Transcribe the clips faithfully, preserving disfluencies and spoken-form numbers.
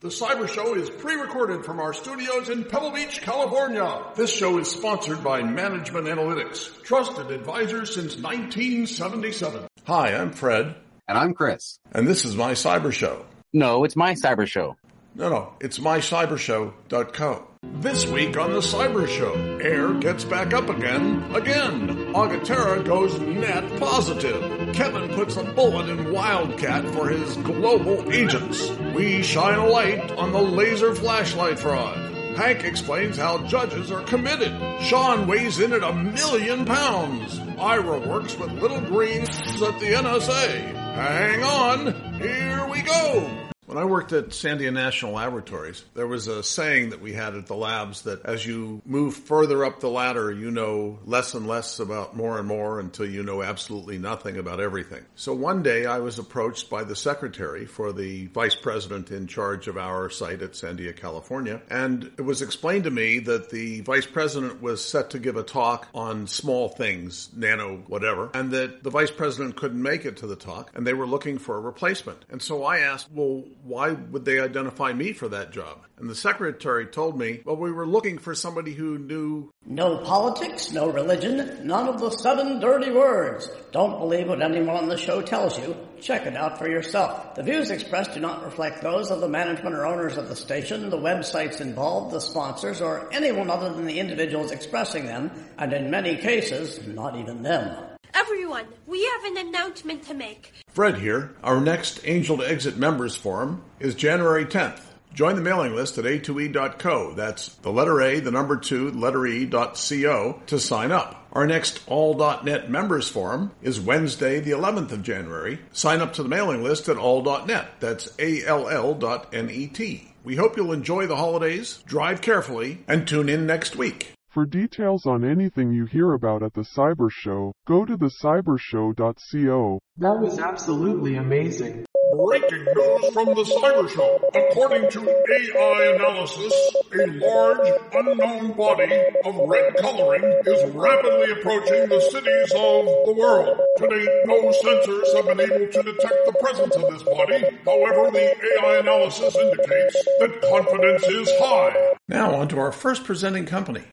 The Cyber Show is pre-recorded from our studios in Pebble Beach, California. This show is sponsored by Management Analytics, trusted advisors since nineteen seventy-seven. Hi, I'm Fred. And I'm Chris. And this is My Cyber Show. No, it's My Cyber Show. No, no, it's my cyber show dot co. This week on The Cyber Show, Air gets back up again, again. Agaterra goes net positive. Kevin puts a bullet in Wildcat for his global agents. We shine a light on the laser flashlight fraud. Hank explains how judges are committed. Sean weighs in at a million pounds. Ira works with little greens at the N S A. Hang on, here we go. When I worked at Sandia National Laboratories, there was a saying that we had at the labs that as you move further up the ladder, you know less and less about more and more until you know absolutely nothing about everything. So one day I was approached by the secretary for the vice president in charge of our site at Sandia, California, and it was explained to me that the vice president was set to give a talk on small things, nano whatever, and that the vice president couldn't make it to the talk, and they were looking for a replacement. And so I asked, well, why would they identify me for that job? And the secretary told me, well, we were looking for somebody who knew... No politics, no religion, none of the seven dirty words. Don't believe what anyone on the show tells you. Check it out for yourself. The views expressed do not reflect those of the management or owners of the station, the websites involved, the sponsors, or anyone other than the individuals expressing them, and in many cases, not even them. Everyone, we have an announcement to make. Fred here. Our next Angel to Exit members forum is January tenth. Join the mailing list at A two E dot co. That's the letter A, the number two, the letter E dot co to sign up. Our next all dot net members forum is Wednesday, the eleventh of January. Sign up to the mailing list at all dot net. That's A L L dot N E T. We hope you'll enjoy the holidays, drive carefully, and tune in next week. For details on anything you hear about at the Cyber Show, go to the cyber show dot co. That was absolutely amazing. Breaking news from the Cyber Show. According to A I analysis, a large, unknown body of red coloring is rapidly approaching the cities of the world. To date, no sensors have been able to detect the presence of this body. However, the A I analysis indicates that confidence is high. Now on to our first presenting company.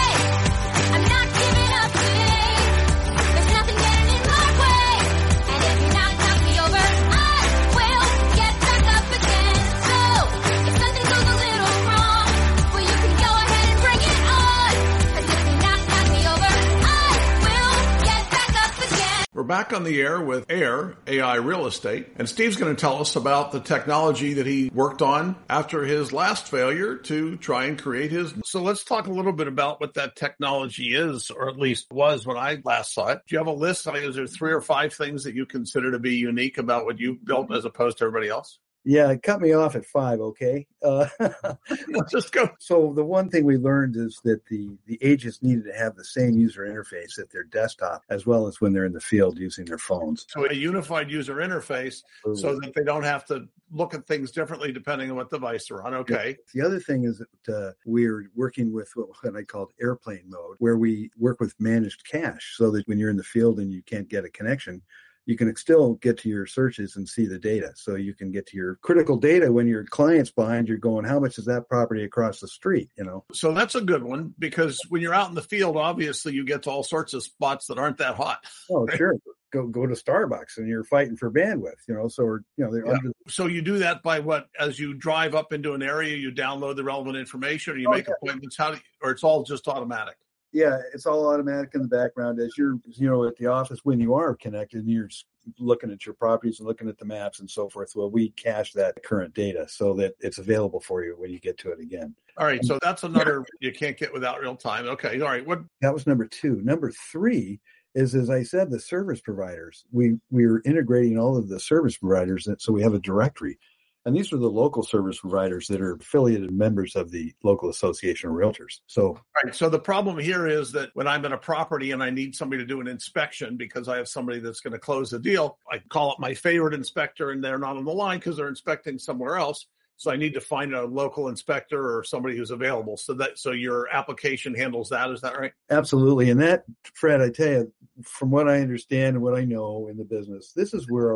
We're back on the air with Air, A I Real Estate, and Steve's going to tell us about the technology that he worked on after his last failure to try and create his. So let's talk a little bit about what that technology is, or at least was when I last saw it. Do you have a list? Is there three or five things that you consider to be unique about what you've built as opposed to everybody else? Yeah, cut me off at five, okay? Uh, Let's just go. So the one thing we learned is that the, the agents needed to have the same user interface at their desktop as well as when they're in the field using their phones. So a unified user interface Absolutely. So that they don't have to look at things differently depending on what device they're on. Okay. The other thing is that uh, we're working with what I called airplane mode, where we work with managed cache so that when you're in the field and you can't get a connection, you can still get to your searches and see the data. So you can get to your critical data when your client's behind you going, how much is that property across the street, you know? So that's a good one, because when you're out in the field, obviously you get to all sorts of spots that aren't that hot. Oh, right? Sure. Go go to Starbucks and you're fighting for bandwidth, you know, so, or, you know, they're yeah. under. So you do that by what? As you drive up into an area, you download the relevant information, or you oh, make yeah. appointments, how do you, or it's all just automatic? Yeah, it's all automatic in the background as you're, you know, at the office when you are connected and you're looking at your properties and looking at the maps and so forth. Well, we cache that current data so that it's available for you when you get to it again. All right, so that's another you can't get without real time. Okay, all right. What? That was number two. Number three is, as I said, the service providers. We we're integrating all of the service providers, so we have a directory. And these are the local service providers that are affiliated members of the local association of realtors. So, right. So the problem here is that when I'm in a property and I need somebody to do an inspection because I have somebody that's going to close the deal, I call up my favorite inspector and they're not on the line because they're inspecting somewhere else. So I need to find a local inspector or somebody who's available. So that so your application handles that. Is that right? Absolutely. And that, Fred, I tell you, from what I understand and what I know in the business, this is where our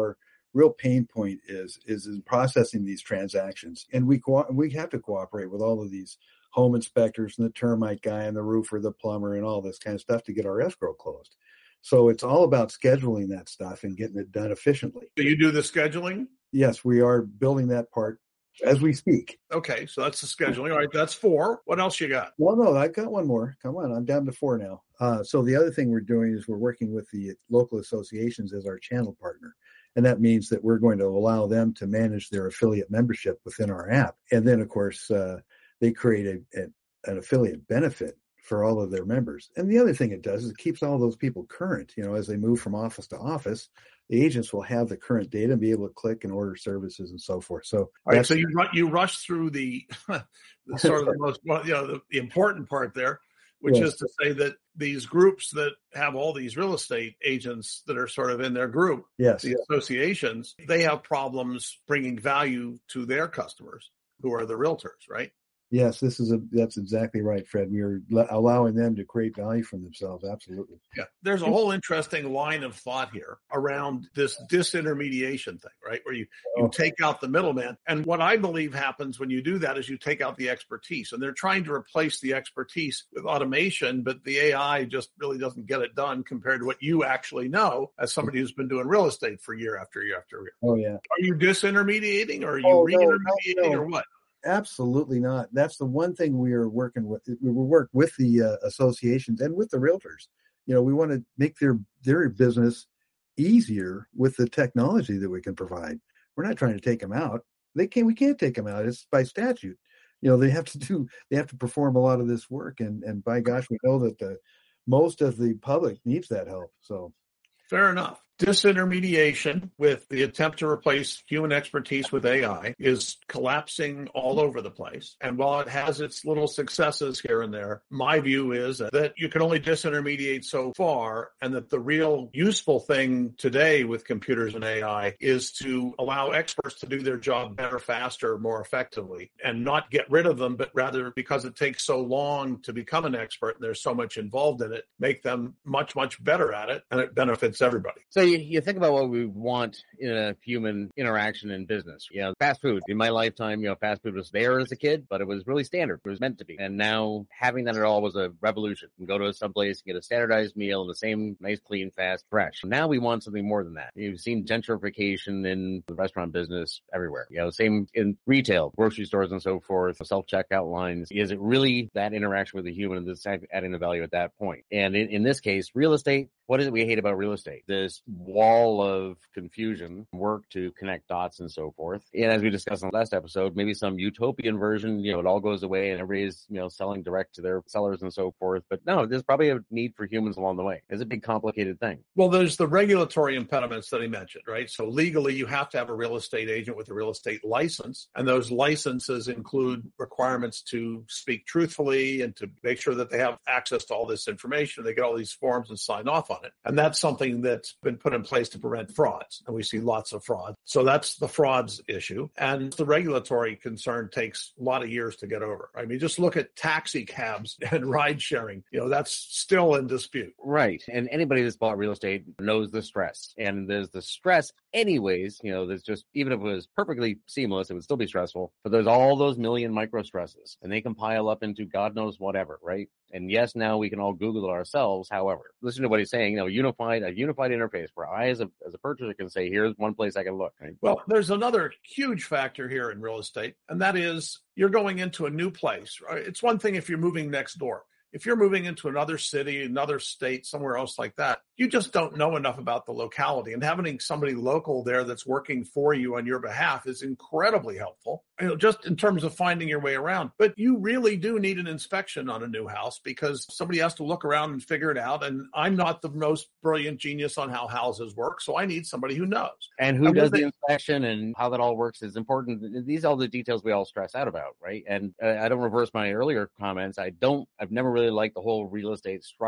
real pain point is is in processing these transactions. And we co- we have to cooperate with all of these home inspectors and the termite guy and the roofer, the plumber, and all this kind of stuff to get our escrow closed. So it's all about scheduling that stuff and getting it done efficiently. Do you do the scheduling? Yes, we are building that part as we speak. Okay, so that's the scheduling. All right, that's four. What else you got? Well, no, I got one more. Come on, I'm down to four now. Uh, so the other thing we're doing is we're working with the local associations as our channel partner. And that means that we're going to allow them to manage their affiliate membership within our app. And then, of course, uh, they create a, a, an affiliate benefit for all of their members. And the other thing it does is it keeps all those people current. You know, as they move from office to office, the agents will have the current data and be able to click and order services and so forth. So, all right, so you you rush through the, the sort of the most, well, you know, the, the important part there, which yes. is to say that these groups that have all these real estate agents that are sort of in their group, yes. the associations, they have problems bringing value to their customers who are the realtors, right? Yes, this is a that's exactly right, Fred. We are l- allowing them to create value for themselves. Absolutely. Yeah. There's a whole interesting line of thought here around this disintermediation thing, right? Where you, you oh. take out the middleman. And what I believe happens when you do that is you take out the expertise. And they're trying to replace the expertise with automation, but the A I just really doesn't get it done compared to what you actually know as somebody who's been doing real estate for year after year after year. Oh, yeah. Are you disintermediating or are you oh, re-intermediating no, no, no. or what? Absolutely not. That's the one thing we are working with. We work with the uh, associations and with the realtors. You know, we want to make their their business easier with the technology that we can provide. We're not trying to take them out. They can't. We can't take them out. It's by statute. You know, they have to do. They have to perform a lot of this work, and and by gosh, we know that the most of the public needs that help. So, fair enough. Disintermediation with the attempt to replace human expertise with A I is collapsing all over the place. And while it has its little successes here and there, my view is that you can only disintermediate so far, and that the real useful thing today with computers and A I is to allow experts to do their job better, faster, more effectively, and not get rid of them, but rather, because it takes so long to become an expert and there's so much involved in it, make them much, much better at it, and it benefits everybody. So you, you think about what we want in a human interaction in business. You know, fast food. In my lifetime, you know, fast food was there as a kid, but it was really standard. It was meant to be. And now having that at all was a revolution. You can go to some place and get a standardized meal in the same nice, clean, fast, fresh. Now we want something more than that. You've seen gentrification in the restaurant business everywhere. You know, same in retail, grocery stores and so forth, self-checkout lines. Is it really that interaction with the human that's adding the value at that point? And in, in this case, real estate, what is it we hate about real estate? This wall of confusion, work to connect dots and so forth. And as we discussed in the last episode, maybe some utopian version, you know, it all goes away and everybody's, you know, selling direct to their sellers and so forth. But no, there's probably a need for humans along the way. It's a big, complicated thing. Well, there's the regulatory impediments that he mentioned, right? So legally, you have to have a real estate agent with a real estate license. And those licenses include requirements to speak truthfully and to make sure that they have access to all this information. They get all these forms and sign off on it. And that's something that's been put in place to prevent frauds. And we see lots of fraud. So that's the frauds issue. And the regulatory concern takes a lot of years to get over. I mean, just look at taxi cabs and ride sharing. You know, that's still in dispute. Right. And anybody that's bought real estate knows the stress. And there's the stress anyways. You know, there's just, even if it was perfectly seamless, it would still be stressful. But there's all those million micro stresses, and they can pile up into God knows whatever, right? And yes, now we can all Google it ourselves. However, listen to what he's saying, you know, unified, a unified interface where I, as a, as a purchaser, can say, here's one place I can look. Right? Well, there's another huge factor here in real estate, and that is you're going into a new place, right? It's one thing if you're moving next door. If you're moving into another city, another state, somewhere else like that, you just don't know enough about the locality. And having somebody local there that's working for you on your behalf is incredibly helpful, you know, just in terms of finding your way around. But you really do need an inspection on a new house because somebody has to look around and figure it out. And I'm not the most brilliant genius on how houses work, so I need somebody who knows. And who and does the inspection and how that all works is important. These are all the details we all stress out about, right? And uh, I don't reverse my earlier comments. I don't, I've never really liked the whole real estate structure.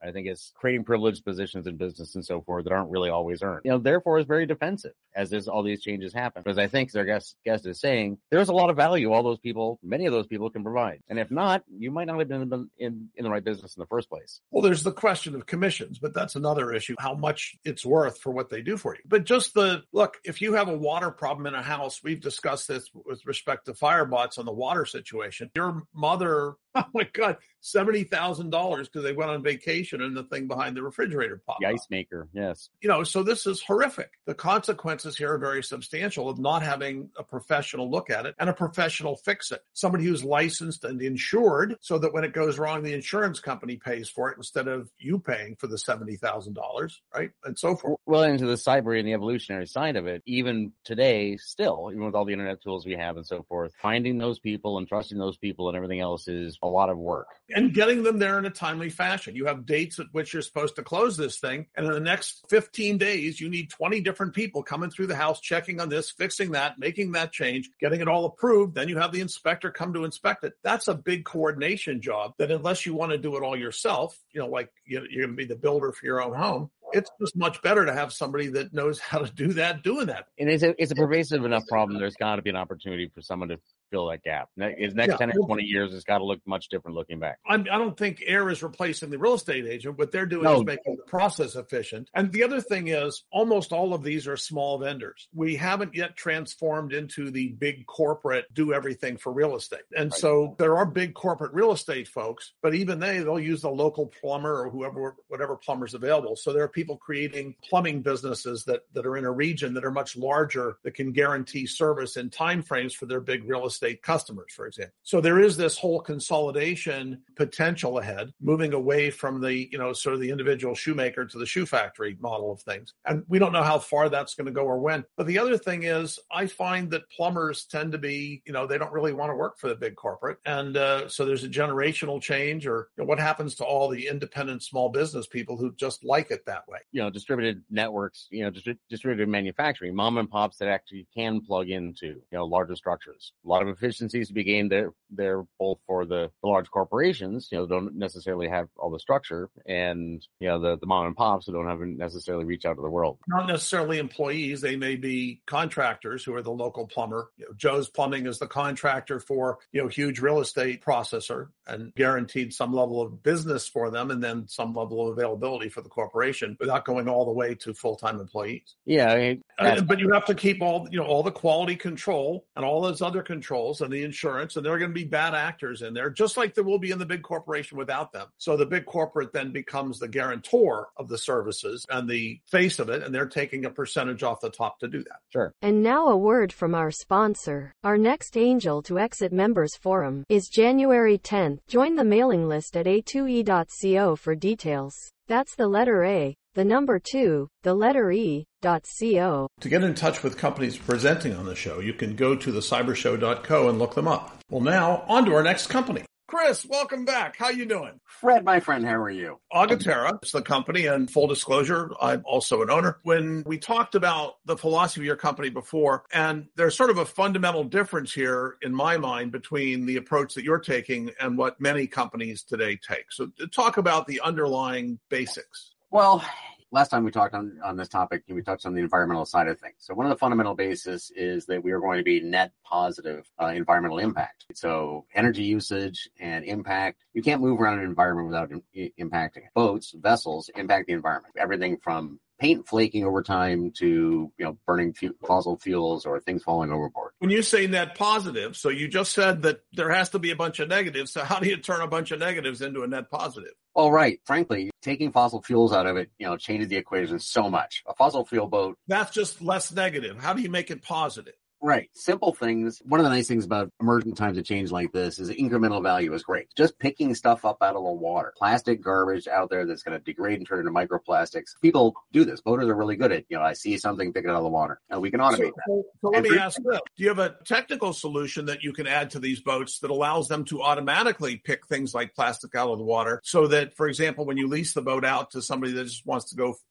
I think it's creating privileged positions in business and so forth that aren't really always earned. You know, therefore is very defensive as this, all these changes happen. Because I think, as our guest, guest is saying, there's a lot of value all those people, many of those people can provide. And if not, you might not have been in, in, in the right business in the first place. Well, there's the question of commissions, but that's another issue, how much it's worth for what they do for you. But just the, look, if you have a water problem in a house, we've discussed this with respect to Firebots on the water situation. Your mother, oh my God, seventy thousand dollars because they went on vacation and the thing behind the refrigerator popped The up. ice maker, yes. You know, so this is horrific. The consequences here are very substantial of not having a professional look at it and a professional fix it. Somebody who's licensed and insured so that when it goes wrong, the insurance company pays for it instead of you paying for the seventy thousand dollars, right? And so forth. Well, into the cyber and the evolutionary side of it, even today, still, even with all the internet tools we have and so forth, finding those people and trusting those people and everything else is a lot of work. And getting them there in a timely fashion. You have dates at which you're supposed to close this thing. And in the next fifteen days, you need twenty different people coming through the house, checking on this, fixing that, making that change, getting it all approved. Then you have the inspector come to inspect it. That's a big coordination job that unless you want to do it all yourself, you know, like you're going to be the builder for your own home, it's just much better to have somebody that knows how to do that, doing that. And it's a, it's a pervasive enough problem. There's got to be an opportunity for someone to fill that gap. Is next yeah. ten or twenty years, it's got to look much different looking back. I'm, I don't think AIR is replacing the real estate agent. What they're doing no. is making the process efficient. And the other thing is almost all of these are small vendors. We haven't yet transformed into the big corporate do everything for real estate. And right. so there are big corporate real estate folks, but even they, they'll use the local plumber or whoever, whatever plumber's available. So there are people creating plumbing businesses that, that are in a region that are much larger that can guarantee service in timeframes for their big real estate customers, for example. So there is this whole consolidation potential ahead, moving away from the, you know, sort of the individual shoemaker to the shoe factory model of things. And we don't know how far that's going to go or when. But the other thing is I find that plumbers tend to be, you know, they don't really want to work for the big corporate. And uh, so there's a generational change, or you know, what happens to all the independent small business people who just like it that way? You know, distributed networks, you know, distri- distributed manufacturing, mom and pops that actually can plug into, you know, larger structures. A lot of efficiencies to be gained there, there both for the, the large corporations, you know, don't necessarily have all the structure, and, you know, the, the mom and pops who don't have to necessarily reach out to the world. Not necessarily employees. They may be contractors who are the local plumber. You know, Joe's Plumbing is the contractor for, you know, huge real estate processor and guaranteed some level of business for them and then some level of availability for the corporation without going all the way to full-time employees. Yeah. I mean, uh, but you have to keep all, you know, all the quality control and all those other controls and the insurance, and there are going to be bad actors in there, just like there will be in the big corporation without them. So the big corporate then becomes the guarantor of the services and the face of it, and they're taking a percentage off the top to do that. Sure. And now a word from our sponsor. Our next Angel to Exit Members Forum is January tenth. Join the mailing list at A two E dot co for details. That's the letter A, the number two, the letter E, dot co. To get in touch with companies presenting on the show, you can go to the cyber show dot co and look them up. Well, now, on to our next company. Chris, welcome back. How you doing? Fred, my friend, how are you? Agaterra is the company, and full disclosure, I'm also an owner. When we talked about the philosophy of your company before, and there's sort of a fundamental difference here in my mind between the approach that you're taking and what many companies today take. So talk about the underlying basics. Well, last time we talked on, on this topic, we touched on the environmental side of things. So one of the fundamental bases is that we are going to be net positive uh, environmental impact. So energy usage and impact, you can't move around an environment without in, impacting it. Boats, vessels impact the environment. Everything from paint flaking over time to, you know, burning fu- fossil fuels or things falling overboard. When you say net positive, so you just said that there has to be a bunch of negatives. So how do you turn a bunch of negatives into a net positive? All right. Frankly, taking fossil fuels out of it, you know, changes the equation so much. A fossil fuel boat. That's just less negative. How do you make it positive? Right. Simple things. One of the nice things about emergent times of change like this is incremental value is great. Just picking stuff up out of the water. Plastic garbage out there that's going to degrade and turn into microplastics. People do this. Boaters are really good at, you know, I see something, pick it out of the water. And we can automate so, that. So, so let and me for, ask this. Do you have a technical solution that you can add to these boats that allows them to automatically pick things like plastic out of the water so that, for example, when you lease the boat out to somebody that just wants to go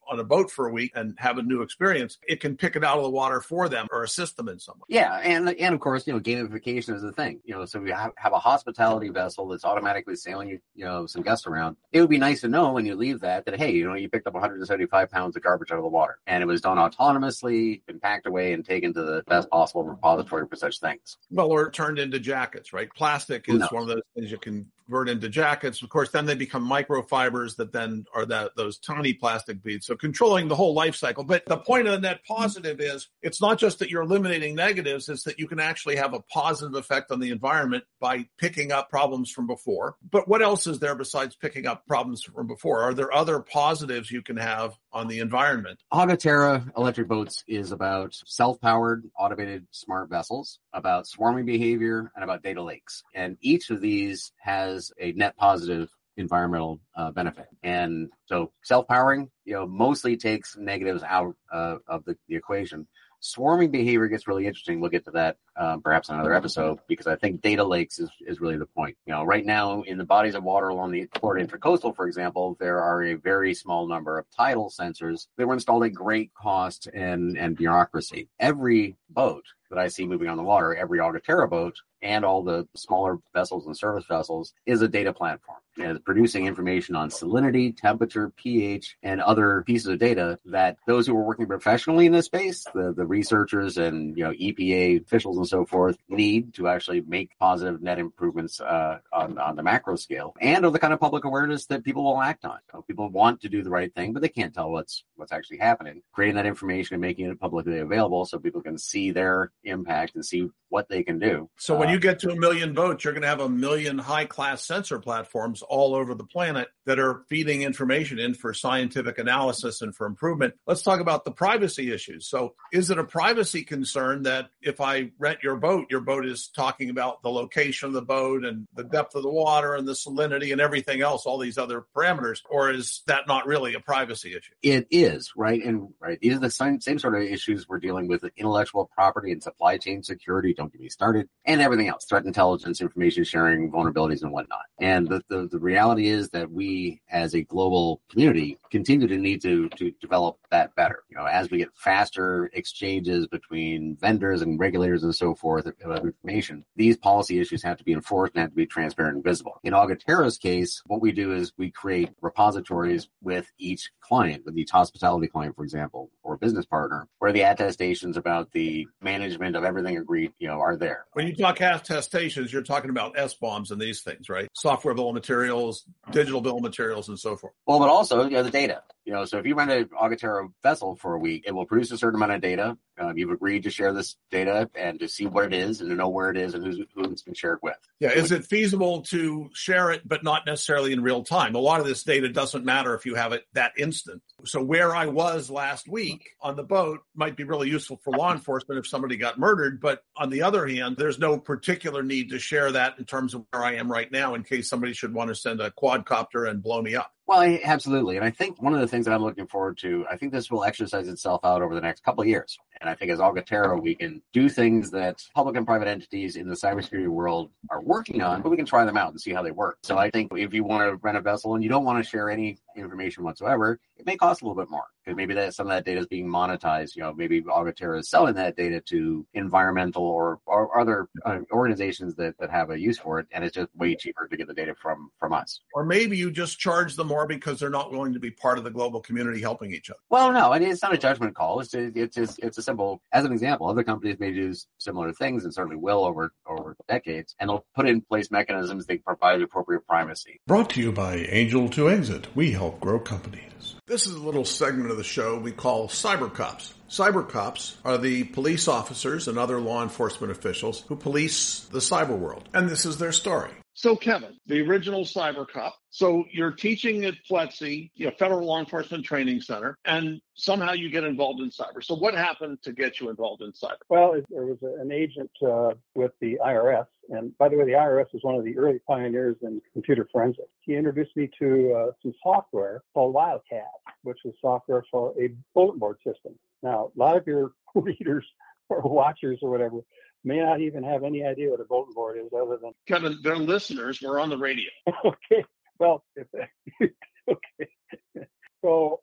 on a boat for a week and have a new experience, it can pick it out of the water for them or assist them in some way. Yeah, and and of course, you know, gamification is a thing. You know, so we have, have a hospitality vessel that's automatically sailing you, you know, some guests around. It would be nice to know when you leave that that hey, you know, you picked up one hundred seventy-five pounds of garbage out of the water, and it was done autonomously, been packed away, and taken to the best possible repository for such things. Well, or turned into jackets, right? Plastic is No. one of those things you can convert into jackets. Of course, then they become microfibers that then are that those tiny plastic beads. So controlling the whole life cycle. But the point of the net positive is it's not just that you're eliminating negatives, it's that you can actually have a positive effect on the environment by picking up problems from before. But what else is there besides picking up problems from before? Are there other positives you can have on the environment? Agaterra Electric Boats is about self-powered, automated, smart vessels, about swarming behavior, and about data lakes. And each of these has a net positive environmental uh, benefit. And so self-powering, you know, mostly takes negatives out uh, of the, the equation. Swarming behavior gets really interesting. We'll get to that um, perhaps in another episode, because I think data lakes is, is really the point. You know, right now in the bodies of water along the Florida Intracoastal, for example, there are a very small number of tidal sensors that were installed at great cost and, and bureaucracy. Every boat that I see moving on the water, every Agaterra boat and all the smaller vessels and service vessels is a data platform. And it's producing information on salinity, temperature, pH, and other pieces of data that those who are working professionally in this space, the, the researchers and, you know, E P A officials and so forth, need to actually make positive net improvements uh, on, on the macro scale, and of the kind of public awareness that people will act on. So people want to do the right thing, but they can't tell what's what's actually happening. Creating that information and making it publicly available so people can see their impact and see what they can do. So when uh, you get to a million boats, you're going to have a million high-class sensor platforms all over the planet that are feeding information in for scientific analysis and for improvement. Let's talk about the privacy issues. So is it a privacy concern that if I rent your boat, your boat is talking about the location of the boat and the depth of the water and the salinity and everything else, all these other parameters, or is that not really a privacy issue? It is, right? And right, these are the same, same sort of issues we're dealing with: intellectual property and supply chain security. Don't get me started, and everything else: threat intelligence, information sharing, vulnerabilities, and whatnot. And the, the, the reality is that we, as a global community, continue to need to to develop that better. You know, as we get faster exchanges between vendors and regulators and so forth of information, these policy issues have to be enforced and have to be transparent and visible. In Agaterra's case, what we do is we create repositories with each client, with each hospitality client, for example, or business partner, where the attestations about the management of everything agreed, you know, are there. When you talk attestations, you're talking about S BOMs and these things, right? Software bill of materials, digital bill of materials, and so forth. Well, but also, you know, the data. You know, so if you rent an Agaterra vessel for a week, it will produce a certain amount of data. Um, you've agreed to share this data and to see what it is and to know where it is and who's, who it's been shared with. Yeah, is it feasible to share it, but not necessarily in real time? A lot of this data doesn't matter if you have it that instant. So where I was last week on the boat might be really useful for law enforcement if somebody got murdered. But on the other hand, there's no particular need to share that in terms of where I am right now in case somebody should want to send a quadcopter and blow me up. Well, I, absolutely. And I think one of the things that I'm looking forward to, I think this will exercise itself out over the next couple of years. And I think as Agaterra, we can do things that public and private entities in the cybersecurity world are working on, but we can try them out and see how they work. So I think if you want to rent a vessel and you don't want to share any information whatsoever, it may cost a little bit more because maybe that some of that data is being monetized. You know, maybe Agaterra is selling that data to environmental or, or other uh, organizations that, that have a use for it, and it's just way cheaper to get the data from from us. Or maybe you just charge them more because they're not willing to be part of the global community helping each other. Well, no, I mean, it's not a judgment call. It's just, it's just, it's a simple, as an example, other companies may do similar things and certainly will over, over decades, and they'll put in place mechanisms that provide appropriate privacy. Brought to you by Angel to Exit. We help grow companies. This is a little segment of the show we call Cyber Cops. Cyber Cops are the police officers and other law enforcement officials who police the cyber world. And this is their story. So, Kevin, the original Cyber Cop. So you're teaching at F L E T C, you know, Federal Law Enforcement Training Center, and somehow you get involved in cyber. So what happened to get you involved in cyber? Well, it, there was a, an agent uh, with the I R S. And by the way, the I R S was one of the early pioneers in computer forensics. He introduced me to uh, some software called Wildcat, which is software for a bulletin board system. Now, a lot of your readers or watchers or whatever may not even have any idea what a bulletin board is other than... Kevin, they're listeners. We're on the radio. Okay. Well, if, okay. So I,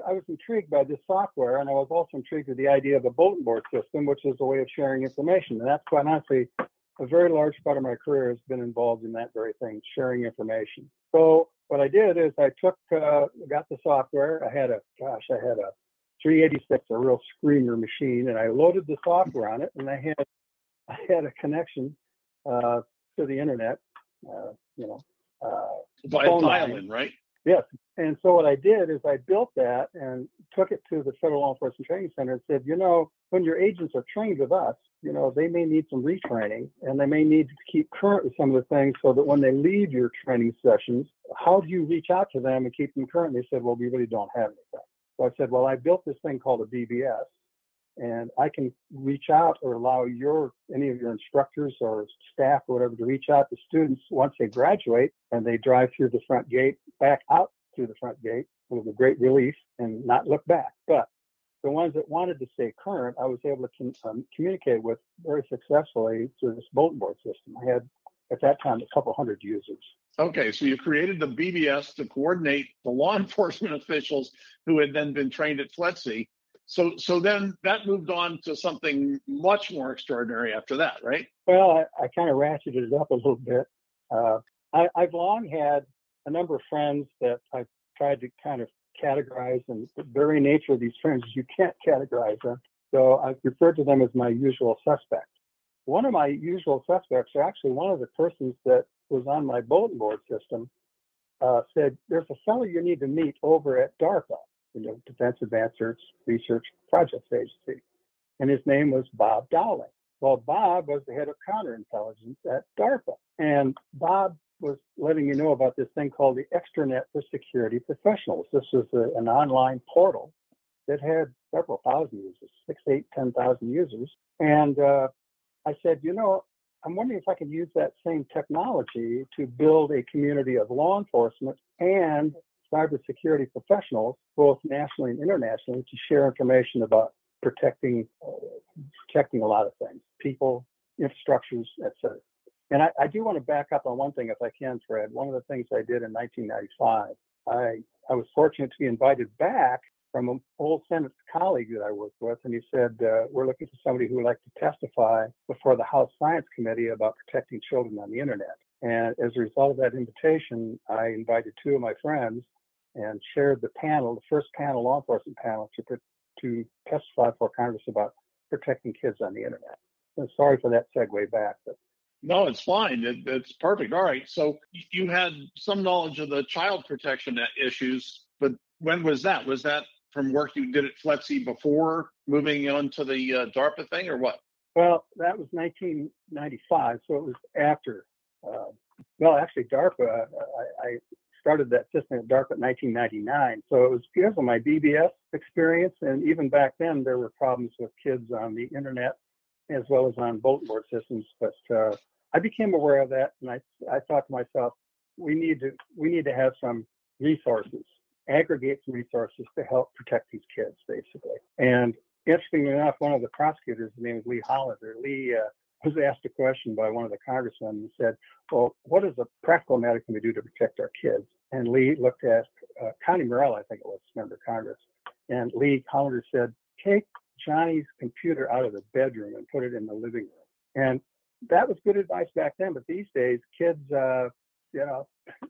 I was intrigued by this software, and I was also intrigued with the idea of a bulletin board system, which is a way of sharing information. And that's quite honestly, a very large part of my career has been involved in that very thing, sharing information. So what I did is I took, uh, got the software. I had a, gosh, I had a three eighty-six, a real screamer machine, and I loaded the software on it, and I had, I had a connection uh, to the internet, uh, you know. Uh, By a dial-in, right? Yes. And so what I did is I built that and took it to the Federal Law Enforcement Training Center and said, you know, when your agents are trained with us, you know, they may need some retraining and they may need to keep current with some of the things so that when they leave your training sessions, how do you reach out to them and keep them current? They said, well, we really don't have anything. So I said, well, I built this thing called a B B S, and I can reach out or allow your any of your instructors or staff or whatever to reach out to students once they graduate and they drive through the front gate, back out through the front gate with a great relief and not look back. But the ones that wanted to stay current, I was able to com- um, communicate with very successfully through this bulletin board system. I had, at that time, a couple hundred users. Okay, so you created the B B S to coordinate the law enforcement officials who had then been trained at F L E T C. So so then that moved on to something much more extraordinary after that, right? Well, I, I kind of ratcheted it up a little bit. Uh, I, I've long had a number of friends that I've tried to kind of categorize, and the very nature of these friends is you can't categorize them. So I've referred to them as my usual suspects. One of my usual suspects, or actually one of the persons that was on my bulletin board system, uh, said, there's a fellow you need to meet over at DARPA, you know, Defense Advanced Research Projects Agency. And his name was Bob Dowling. Well, Bob was the head of counterintelligence at DARPA. And Bob was letting you know about this thing called the Extranet for Security Professionals. This was a, an online portal that had several thousand users, six, eight, ten thousand users. And uh, I said, you know, I'm wondering if I could use that same technology to build a community of law enforcement and cybersecurity professionals, both nationally and internationally, to share information about protecting, uh, protecting a lot of things, people, infrastructures, et cetera. And I, I do want to back up on one thing, if I can, Fred. One of the things I did in nineteen ninety-five, I, I was fortunate to be invited back from an old Senate colleague that I worked with, and he said, uh, we're looking for somebody who would like to testify before the House Science Committee about protecting children on the internet. And as a result of that invitation, I invited two of my friends and chaired the panel, the first panel law enforcement panel, to to testify for Congress about protecting kids on the internet. So sorry for that segue back, but no, it's fine. It, it's perfect. All right. So you had some knowledge of the child protection issues, but when was that? Was that from work you did at F L E T C before moving on to the uh, DARPA thing, or what? Well, that was nineteen ninety-five, so it was after. Uh, well, actually, DARPA, I, I started that system at DARPA in nineteen ninety-nine, so it was because of my B B S experience, and even back then there were problems with kids on the internet as well as on bulletin board systems. But uh, I became aware of that, and I I thought to myself, we need to we need to have some resources, aggregate some resources to help protect these kids, basically. And interestingly enough, one of the prosecutors, his name is Lee Hollander, Lee uh, was asked a question by one of the congressmen and said, well, what is a practical matter can we do to protect our kids? And Lee looked at uh, Connie Morell, I think it was, member of Congress, and Lee Hollander said, take Johnny's computer out of the bedroom and put it in the living room. And that was good advice back then, but these days, kids, uh, you know.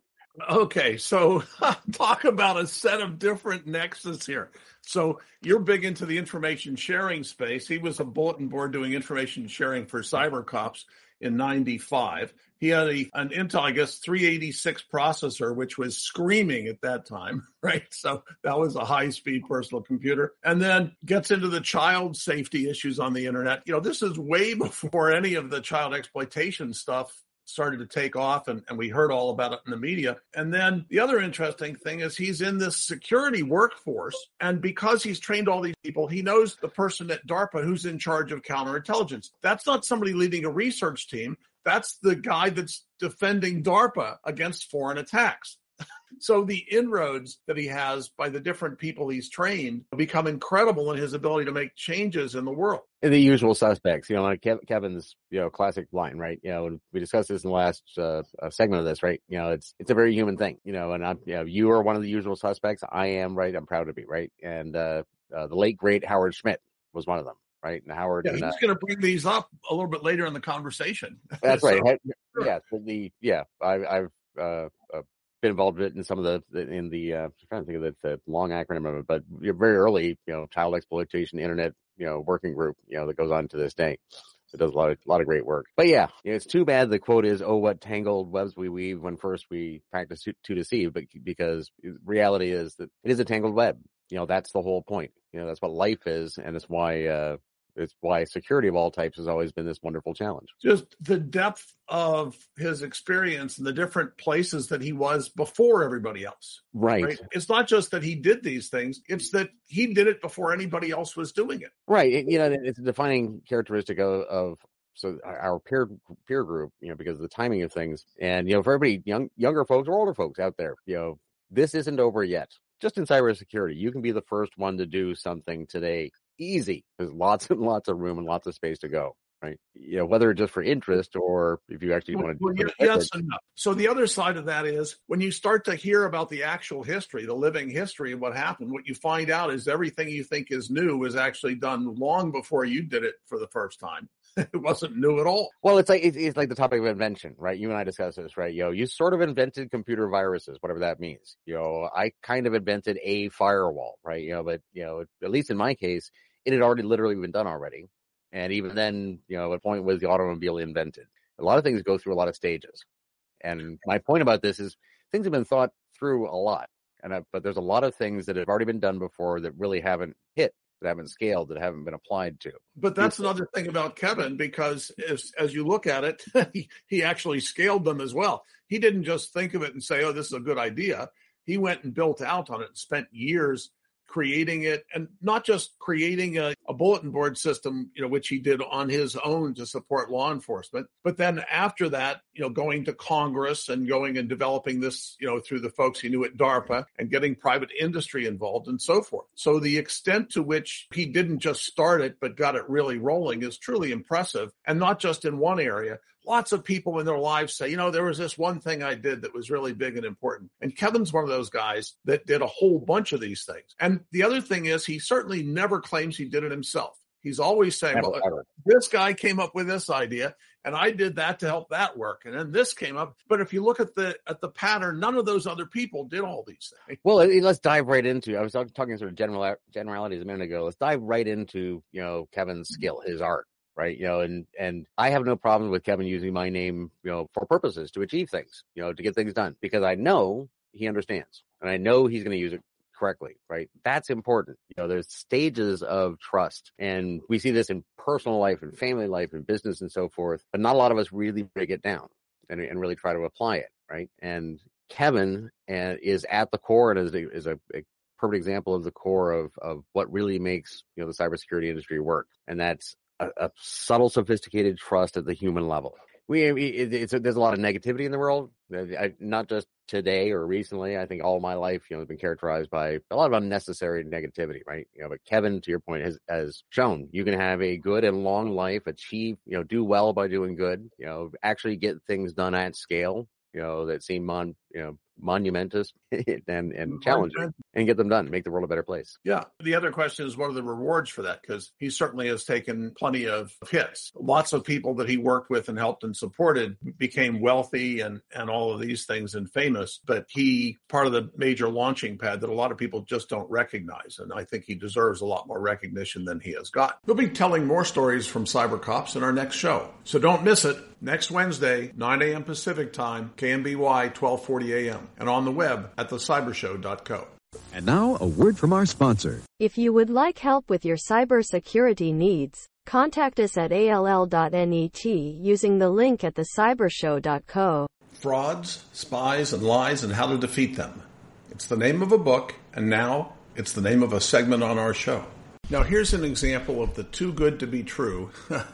Okay, so talk about a set of different nexus here. So you're big into the information sharing space. He was a bulletin board doing information sharing for cyber cops in ninety-five. He had a, an Intel, I guess, three eighty-six processor, which was screaming at that time, right? So that was a high-speed personal computer. And then gets into the child safety issues on the internet. You know, this is way before any of the child exploitation stuff started to take off, and, and we heard all about it in the media. And then the other interesting thing is he's in this security workforce, and because he's trained all these people, he knows the person at DARPA who's in charge of counterintelligence. That's not somebody leading a research team. That's the guy that's defending DARPA against foreign attacks. So the inroads that he has by the different people he's trained become incredible in his ability to make changes in the world. And the usual suspects, you know, like Kevin's, you know, classic line, right? You know, and we discussed this in the last uh, segment of this, right? You know, it's it's a very human thing, you know, and I'm, you know, you are one of the usual suspects. I am, right? I'm proud to be, right? And uh, uh, the late, great Howard Schmidt was one of them, right? And Howard. Yeah, and, he's uh, going to bring these up a little bit later in the conversation. That's so, right. sure. Yeah, the yeah, I, I've uh, uh, been involved in some of the in the uh, I'm trying to think of the, the long acronym of it, but you're very early, you know, child exploitation internet, you know, working group, you know, that goes on to this day. It does a lot of a lot of great work. But yeah, you know, it's too bad the quote is, "Oh, what tangled webs we weave when first we practice to, to deceive," but because reality is that it is a tangled web. You know, that's the whole point. You know, that's what life is, and it's why uh, it's why security of all types has always been this wonderful challenge. Just the depth of his experience and the different places that he was before everybody else. Right. right. It's not just that he did these things; it's that he did it before anybody else was doing it. Right. It, you know, it's a defining characteristic of, of so our peer peer group. You know, because of the timing of things, and you know, for everybody, young younger folks or older folks out there, you know, this isn't over yet. Just in cybersecurity, you can be the first one to do something today. Easy. There's lots and lots of room and lots of space to go, right? You know, whether just for interest or if you actually well, want to. Well, do yes and no. So the other side of that is when you start to hear about the actual history, the living history of what happened, what you find out is everything you think is new was actually done long before you did it for the first time. It wasn't new at all. Well, it's like it's, it's like the topic of invention, right? You and I discussed this, right? You know, you sort of invented computer viruses, whatever that means. You know, I kind of invented a firewall, right? You know, but you know, at least in my case, it had already literally been done already. And even then, you know, at point was the automobile invented. A lot of things go through a lot of stages. And my point about this is things have been thought through a lot. And I, but there's a lot of things that have already been done before that really haven't hit, that haven't scaled, that haven't been applied to. But that's another thing about Kevin, because as, as you look at it, he, he actually scaled them as well. He didn't just think of it and say, oh, this is a good idea. He went and built out on it and spent years creating it, and not just creating a, a bulletin board system, you know, which he did on his own to support law enforcement. But then after that, you know, going to Congress and going and developing this, you know, through the folks he knew at DARPA and getting private industry involved and so forth. So the extent to which he didn't just start it, but got it really rolling is truly impressive. And not just in one area. Lots of people in their lives say, you know, there was this one thing I did that was really big and important. And Kevin's one of those guys that did a whole bunch of these things. And the other thing is he certainly never claims he did it himself. He's always saying, Never, well, ever. This guy came up with this idea and I did that to help that work. And then this came up. But if you look at the at the pattern, none of those other people did all these things. Well, let's dive right into, I was talking sort of general generalities a minute ago. Let's dive right into, you know, Kevin's skill, his art. Right. You know, and, and I have no problem with Kevin using my name, you know, for purposes to achieve things, you know, to get things done, because I know he understands and I know he's going to use it correctly. Right. That's important. You know, there's stages of trust, and we see this in personal life and family life and business and so forth. But not a lot of us really break it down and, and really try to apply it. Right. And Kevin uh, is at the core and is a, is a, a perfect example of the core of, of what really makes, you know, the cybersecurity industry work. And that's A, a subtle, sophisticated trust at the human level. We, it, it's a, there's a lot of negativity in the world, I, not just today or recently. I think all my life, you know, has been characterized by a lot of unnecessary negativity, right? You know, but Kevin, to your point, has, has shown you can have a good and long life, achieve, you know, do well by doing good, you know, actually get things done at scale, you know, that seem mon, you know, monumentous and, and challenging, and get them done, make the world a better place. Yeah. The other question is, what are the rewards for that? Because he certainly has taken plenty of hits. Lots of people that he worked with and helped and supported became wealthy and, and all of these things and famous. But he, part of the major launching pad that a lot of people just don't recognize. And I think he deserves a lot more recognition than he has got. We'll be telling more stories from cyber cops in our next show. So don't miss it. Next Wednesday, nine a.m. Pacific time, K M B Y, twelve forty a.m. and on the web at the cyber show dot co. And now, a word from our sponsor. If you would like help with your cybersecurity needs, contact us at A L L dot net using the link at the cyber show dot co. Frauds, Spies, and Lies and How to Defeat Them. It's the name of a book, and now it's the name of a segment on our show. Now here's an example of the too good to be true.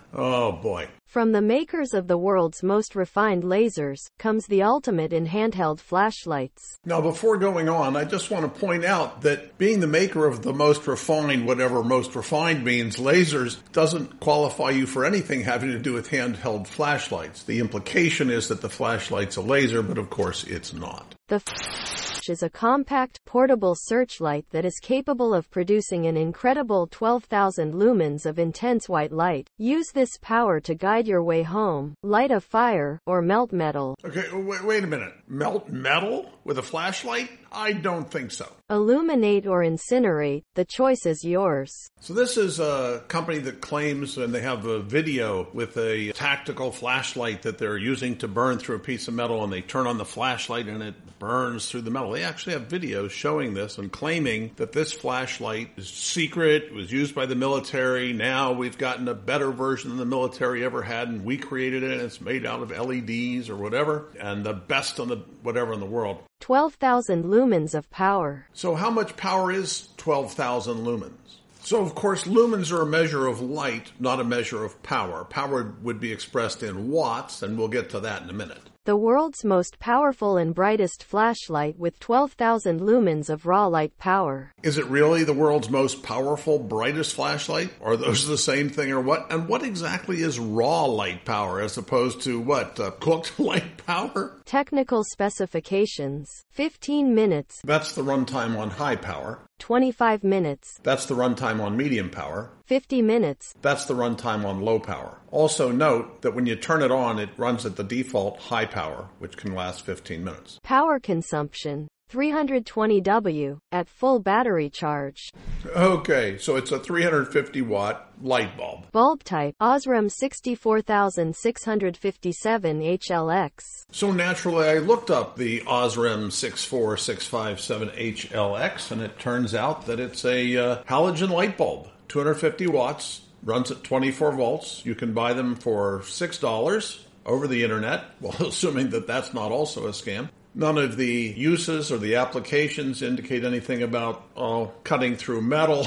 Oh boy. From the makers of the world's most refined lasers comes the ultimate in handheld flashlights. Now, before going on, I just want to point out that being the maker of the most refined, whatever most refined means, lasers, doesn't qualify you for anything having to do with handheld flashlights. The implication is that the flashlight's a laser, but of course it's not. The Flash is a compact, portable searchlight that is capable of producing an incredible twelve thousand lumens of intense white light. Use this power to guide your way home, light a fire, or melt metal. Okay, wait, wait a minute. Melt metal with a flashlight? I don't think so. Illuminate or incinerate, the choice is yours. So this is a company that claims, and they have a video with a tactical flashlight that they're using to burn through a piece of metal, and they turn on the flashlight and it burns through the metal. They actually have videos showing this and claiming that this flashlight is secret, it was used by the military. Now we've gotten a better version than the military ever had, and we created it, and it's made out of L E Ds or whatever, and the best on the whatever in the world. twelve thousand lumens of power. So how much power is twelve thousand lumens? So, of course, lumens are a measure of light, not a measure of power. Power would be expressed in watts, and we'll get to that in a minute. The world's most powerful and brightest flashlight with twelve thousand lumens of raw light power. Is it really the world's most powerful, brightest flashlight? Are those the same thing or what? And what exactly is raw light power as opposed to what, uh, cooked light power? Technical specifications. fifteen minutes. That's the runtime on high power. twenty-five minutes. That's the runtime on medium power. fifty minutes. That's the runtime on low power. Also note that when you turn it on, it runs at the default high power, which can last fifteen minutes. Power consumption. three hundred twenty watts at full battery charge. Okay, so it's a three hundred fifty watt light bulb. Bulb type Osram sixty-four thousand six hundred fifty-seven H L X. So naturally I looked up the Osram six four six five seven H L X, and it turns out that it's a uh, halogen light bulb. two hundred fifty watts, runs at twenty-four volts. You can buy them for six dollars over the internet, well, assuming that that's not also a scam. None of the uses or the applications indicate anything about oh, cutting through metal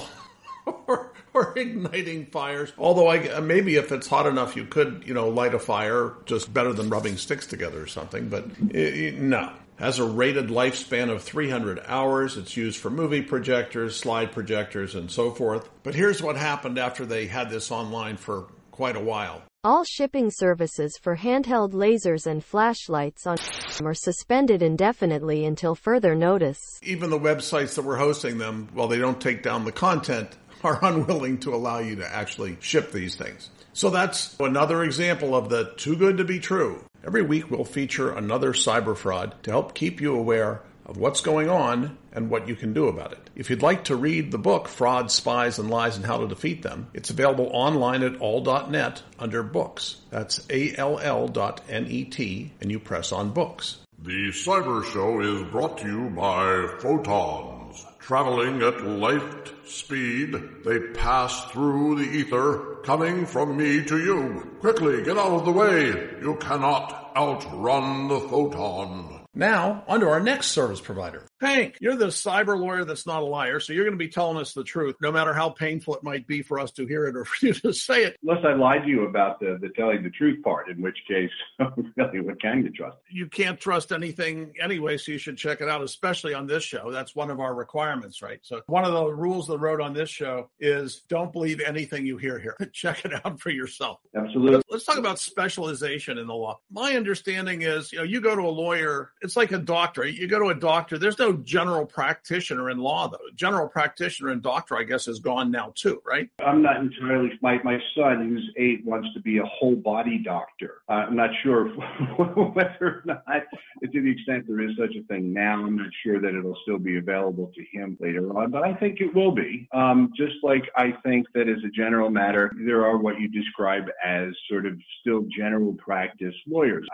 or, or igniting fires. Although I, maybe if it's hot enough, you could, you know, light a fire just better than rubbing sticks together or something. But it, no. Has a rated lifespan of three hundred hours. It's used for movie projectors, slide projectors, and so forth. But here's what happened after they had this online for quite a while. All shipping services for handheld lasers and flashlights on are suspended indefinitely until further notice. Even the websites that were hosting them, while they don't take down the content, are unwilling to allow you to actually ship these things. So that's another example of the too good to be true. Every week we'll feature another cyber fraud to help keep you aware of what's going on and what you can do about it. If you'd like to read the book, Fraud, Spies, and Lies and How to Defeat Them, it's available online at all dot net under books. That's A L L dot N E T, and you press on books. The Cyber Show is brought to you by photons. Traveling at light speed, they pass through the ether, coming from me to you. Quickly, get out of the way. You cannot outrun the photon. Now, on to our next service provider. Hank, you're the cyber lawyer that's not a liar, so you're going to be telling us the truth, no matter how painful it might be for us to hear it or for you to say it. Unless I lied to you about the, the telling the truth part, in which case, really, what can you trust? You can't trust anything anyway, so you should check it out, especially on this show. That's one of our requirements, right? So one of the rules they wrote on this show is don't believe anything you hear here. Check it out for yourself. Absolutely. Let's talk about specialization in the law. My understanding is, you know, you go to a lawyer, it's like a doctor. You go to a doctor, there's no general practitioner in law, though. General practitioner and doctor, I guess, is gone now, too, right? I'm not entirely, my, my son, who's eight, wants to be a whole body doctor. Uh, I'm not sure whether or not, to the extent there is such a thing now, I'm not sure that it'll still be available to him later on, but I think it will be. Um, just like I think that as a general matter, there are what you describe as sort of still general practice lawyers. I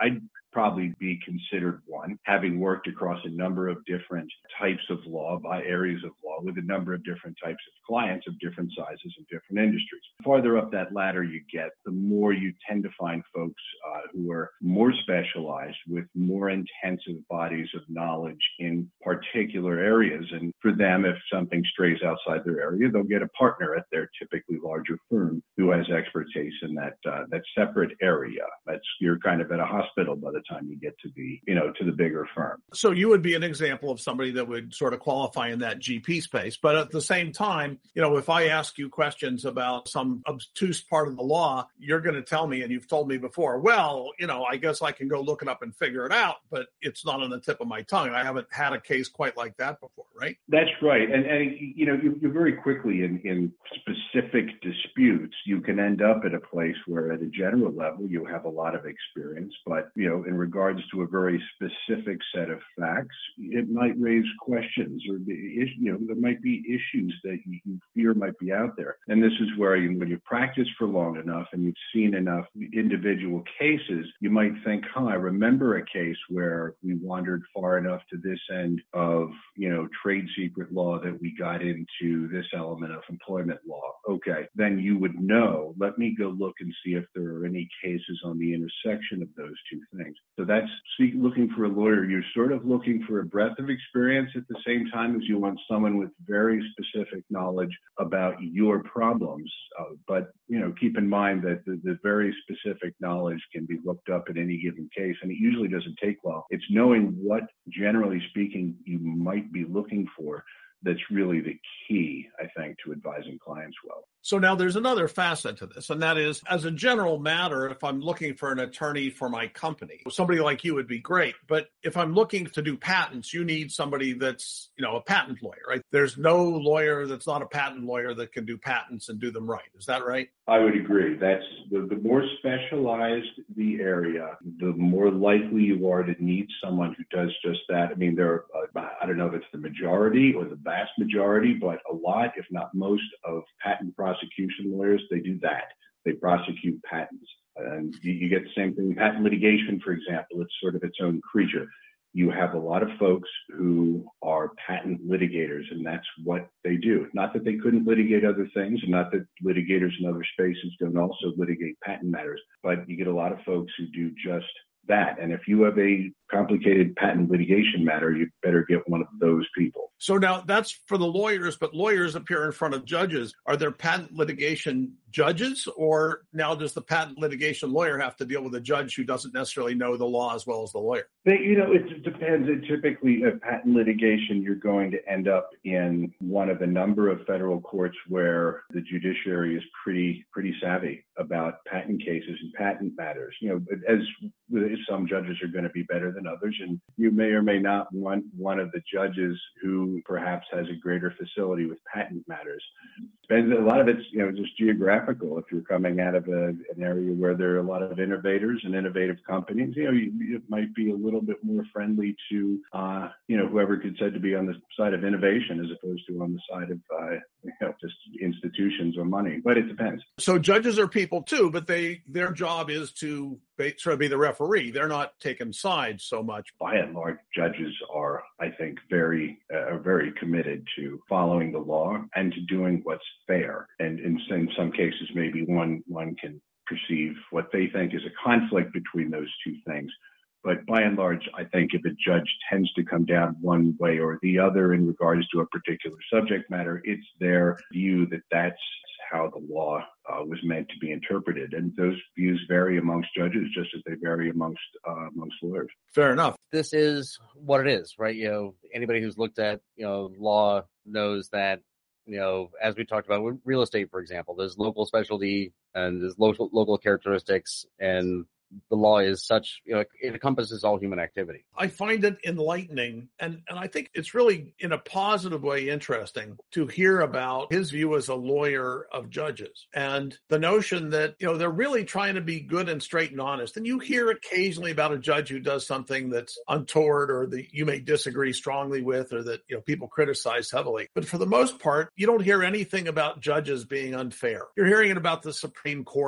probably be considered one, having worked across a number of different types of law by areas of law with a number of different types of clients of different sizes and different industries. The farther up that ladder you get, the more you tend to find folks uh, who are more specialized with more intensive bodies of knowledge in particular areas. And for them, if something strays outside their area, they'll get a partner at their typically larger firm who has expertise in that uh, that separate area. That's you're kind of at a hospital by the time you get to the, you know, to the bigger firm. So you would be an example of somebody that would sort of qualify in that G P space. But at the same time, you know, if I ask you questions about some obtuse part of the law, you're going to tell me, and you've told me before, well, you know, I guess I can go look it up and figure it out, but it's not on the tip of my tongue. I haven't had a case quite like that before, right? That's right. And, and you know, you, you very quickly in, in specific disputes, you can end up at a place where at a general level, you have a lot of experience, but, you know, in regards to a very specific set of facts, it might raise questions or, you know, there might be issues that you fear might be out there. And this is where you, when you've practiced for long enough and you've seen enough individual cases, you might think, huh, I remember a case where we wandered far enough to this end of, you know, trade secret law that we got into this element of employment law. Okay, then you would know, let me go look and see if there are any cases on the intersection of those two things. So that's see, looking for a lawyer. You're sort of looking for a breadth of experience at the same time as you want someone with very specific knowledge about your problems. Uh, but, you know, keep in mind that the, the very specific knowledge can be looked up in any given case, and it usually doesn't take long. It's knowing what, generally speaking, you might be looking for that's really the key, I think, to advising clients well. So now there's another facet to this, and that is, as a general matter, if I'm looking for an attorney for my company, somebody like you would be great. But if I'm looking to do patents, you need somebody that's, you know, a patent lawyer, right? There's no lawyer that's not a patent lawyer that can do patents and do them right. Is that right? I would agree. That's the, the more specialized the area, the more likely you are to need someone who does just that. I mean, there are, uh, I don't know if it's the majority or the vast majority, but a lot, if not most, of patent prosecution lawyers, they do that. They prosecute patents. And you, you get the same thing. Patent litigation, for example, it's sort of its own creature. You have a lot of folks who are patent litigators, and that's what they do. Not that they couldn't litigate other things, and not that litigators in other spaces don't also litigate patent matters, but you get a lot of folks who do just that. And if you have a complicated patent litigation matter, you better get one of those people. So now that's for the lawyers, but lawyers appear in front of judges. Are there patent litigation judges, or now does the patent litigation lawyer have to deal with a judge who doesn't necessarily know the law as well as the lawyer? But, you know, it depends. It typically, a patent litigation, you're going to end up in one of a number of federal courts where the judiciary is pretty, pretty savvy about patent cases and patent matters. You know, as some judges are going to be better than others, and you may or may not want one of the judges who perhaps has a greater facility with patent matters. Depends. A lot of it's, you know, just geographical. If you're coming out of a, an area where there are a lot of innovators and innovative companies, you know, you, it might be a little bit more friendly to, uh, you know, whoever could said to be on the side of innovation as opposed to on the side of, uh, you know, just institutions or money. But it depends. So judges are people too, but they their job is to sort of be the referee. They're not taking sides so much. By and large, judges are, I think, very, uh, very committed to following the law and to doing what's fair. And in, in some cases, maybe one one can perceive what they think is a conflict between those two things. But by and large, I think if a judge tends to come down one way or the other in regards to a particular subject matter, it's their view that that's how the law uh, was meant to be interpreted. And those views vary amongst judges just as they vary amongst uh, amongst lawyers. Fair enough. This is what it is, right? You know, anybody who's looked at, you know, law knows that, you know, as we talked about with real estate, for example, there's local specialty and there's local local characteristics, and the law is such, you know, it encompasses all human activity. I find it enlightening, and, and I think it's really, in a positive way, interesting to hear about his view as a lawyer of judges and the notion that, you know, they're really trying to be good and straight and honest. And you hear occasionally about a judge who does something that's untoward or that you may disagree strongly with, or that, you know, people criticize heavily. But for the most part, you don't hear anything about judges being unfair. You're hearing it about the Supreme Court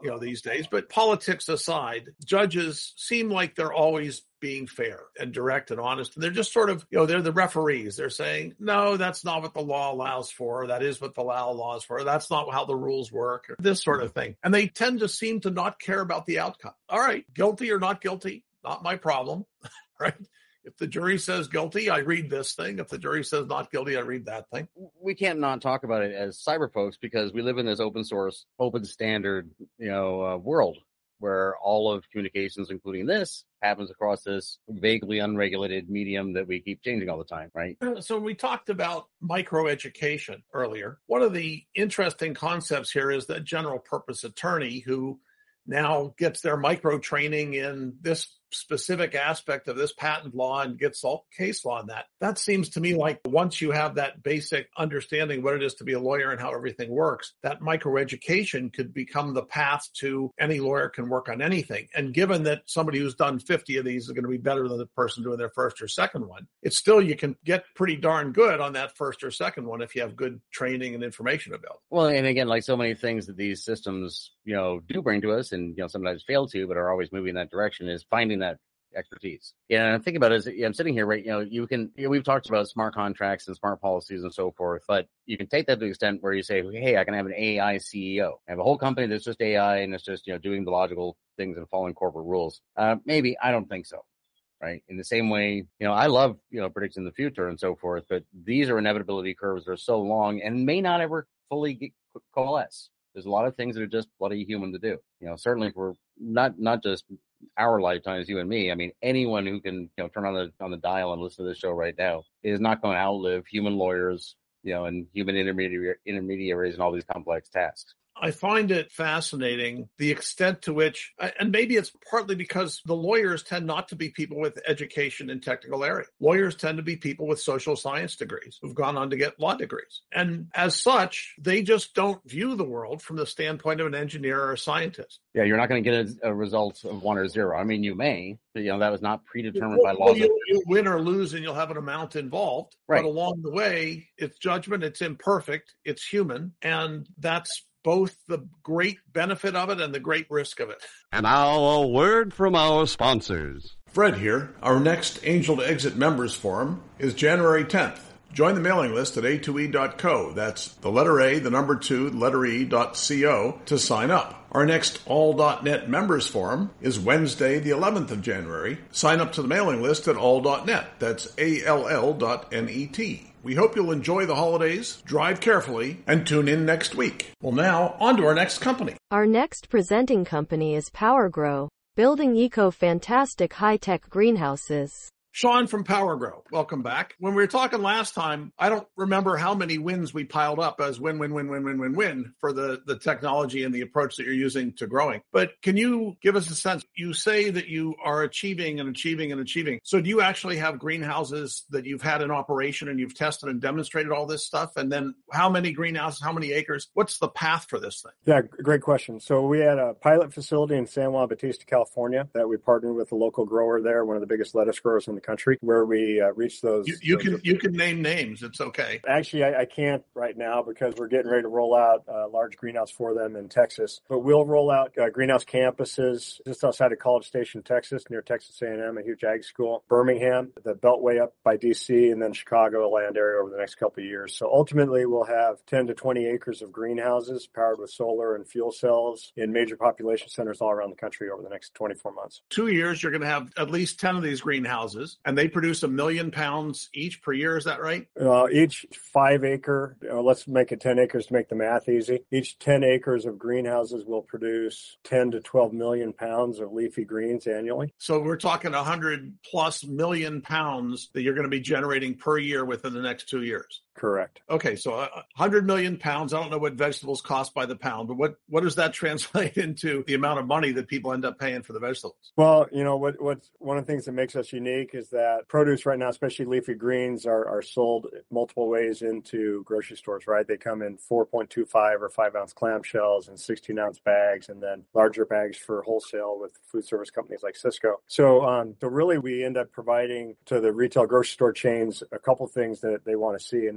you know, these days. But politics aside, judges seem like they're always being fair and direct and honest. And they're just sort of, you know, they're the referees. They're saying, no, that's not what the law allows for. That is what the law allows for. That's not how the rules work, or this sort of thing. And they tend to seem to not care about the outcome. All right, guilty or not guilty, not my problem, right? If the jury says guilty, I read this thing. If the jury says not guilty, I read that thing. We can't not talk about it as cyber folks because we live in this open source, open standard, you know, uh, world where all of communications, including this, happens across this vaguely unregulated medium that we keep changing all the time, right? So we talked about microeducation earlier. One of the interesting concepts here is that general purpose attorney who now gets their micro training in this specific aspect of this patent law and gets all case law in that. That seems to me like once you have that basic understanding what it is to be a lawyer and how everything works, that microeducation could become the path to any lawyer can work on anything. And given that somebody who's done fifty of these is going to be better than the person doing their first or second one, it's still, you can get pretty darn good on that first or second one if you have good training and information available. Well, and again, like so many things that these systems, you know, do bring to us and, you know, sometimes fail to, but are always moving in that direction is finding that expertise. Yeah, and I think about it as yeah, I'm sitting here, right? You know, you can, you know, we've talked about smart contracts and smart policies and so forth, but you can take that to the extent where you say, hey, I can have an A I C E O. I have a whole company that's just A I and it's just, you know, doing the logical things and following corporate rules. Uh, maybe, I don't think so. Right. In the same way, you know, I love, you know, predicting the future and so forth, but these are inevitability curves that are so long and may not ever fully get, coalesce. There's a lot of things that are just bloody human to do. You know, certainly for not, not just our lifetimes, you and me. I mean, anyone who can, you know, turn on the, on the dial and listen to this show right now is not going to outlive human lawyers, you know, and human intermediary, intermediaries and all these complex tasks. I find it fascinating the extent to which, and maybe it's partly because the lawyers tend not to be people with education in technical area. Lawyers tend to be people with social science degrees who've gone on to get law degrees. And as such, they just don't view the world from the standpoint of an engineer or a scientist. Yeah, you're not going to get a, a result of one or zero. I mean, you may, but, you know, that was not predetermined well, by laws. Well, you'll, you'll win or lose and you'll have an amount involved. Right. But along the way, it's judgment, it's imperfect, it's human, and that's both the great benefit of it and the great risk of it. And now a word from our sponsors. Fred here. Our next Angel to Exit members forum is January tenth. Join the mailing list at A two E dot co. That's the letter A, the number two, the letter E dot co to sign up. Our next all dot net members forum is Wednesday, the eleventh of January. Sign up to the mailing list at all dot net. That's A L L dot N E T. We hope you'll enjoy the holidays, drive carefully, and tune in next week. Well, now, on to our next company. Our next presenting company is PowerGrow, building eco-fantastic high-tech greenhouses. Sean from PowerGrow, welcome back. When we were talking last time, I don't remember how many wins we piled up as win, win, win, win, win, win, win for the, the technology and the approach that you're using to growing. But can you give us a sense? You say that you are achieving and achieving and achieving. So do you actually have greenhouses that you've had in operation and you've tested and demonstrated all this stuff? And then how many greenhouses, how many acres? What's the path for this thing? Yeah, great question. So we had a pilot facility in San Juan Bautista, California that we partnered with a local grower there, one of the biggest lettuce growers in the country, where we uh, reached those. You, you those can you can name names. It's okay. Actually, I, I can't right now because we're getting ready to roll out a large greenhouse for them in Texas. But we'll roll out uh, greenhouse campuses just outside of College Station, Texas, near Texas A and M, a huge ag school. Birmingham, the Beltway up by D C, and then Chicago land area over the next couple of years. So ultimately, we'll have ten to twenty acres of greenhouses powered with solar and fuel cells in major population centers all around the country over the next twenty-four months. Two years, you're going to have at least ten of these greenhouses, and they produce a million pounds each per year. Is that right? Uh, each five acre, uh, let's make it ten acres to make the math easy. Each ten acres of greenhouses will produce ten to twelve million pounds of leafy greens annually. So we're talking one hundred plus million pounds that you're going to be generating per year within the next two years. Correct. Okay, so one hundred million pounds. I don't know what vegetables cost by the pound, but what, what does that translate into the amount of money that people end up paying for the vegetables? Well, you know, what what's one of the things that makes us unique is that produce right now, especially leafy greens, are, are sold multiple ways into grocery stores, right? They come in four point two five or five ounce clamshells and sixteen ounce bags, and then larger bags for wholesale with food service companies like Sysco. So, um, so really we end up providing to the retail grocery store chains a couple things that they want to see, and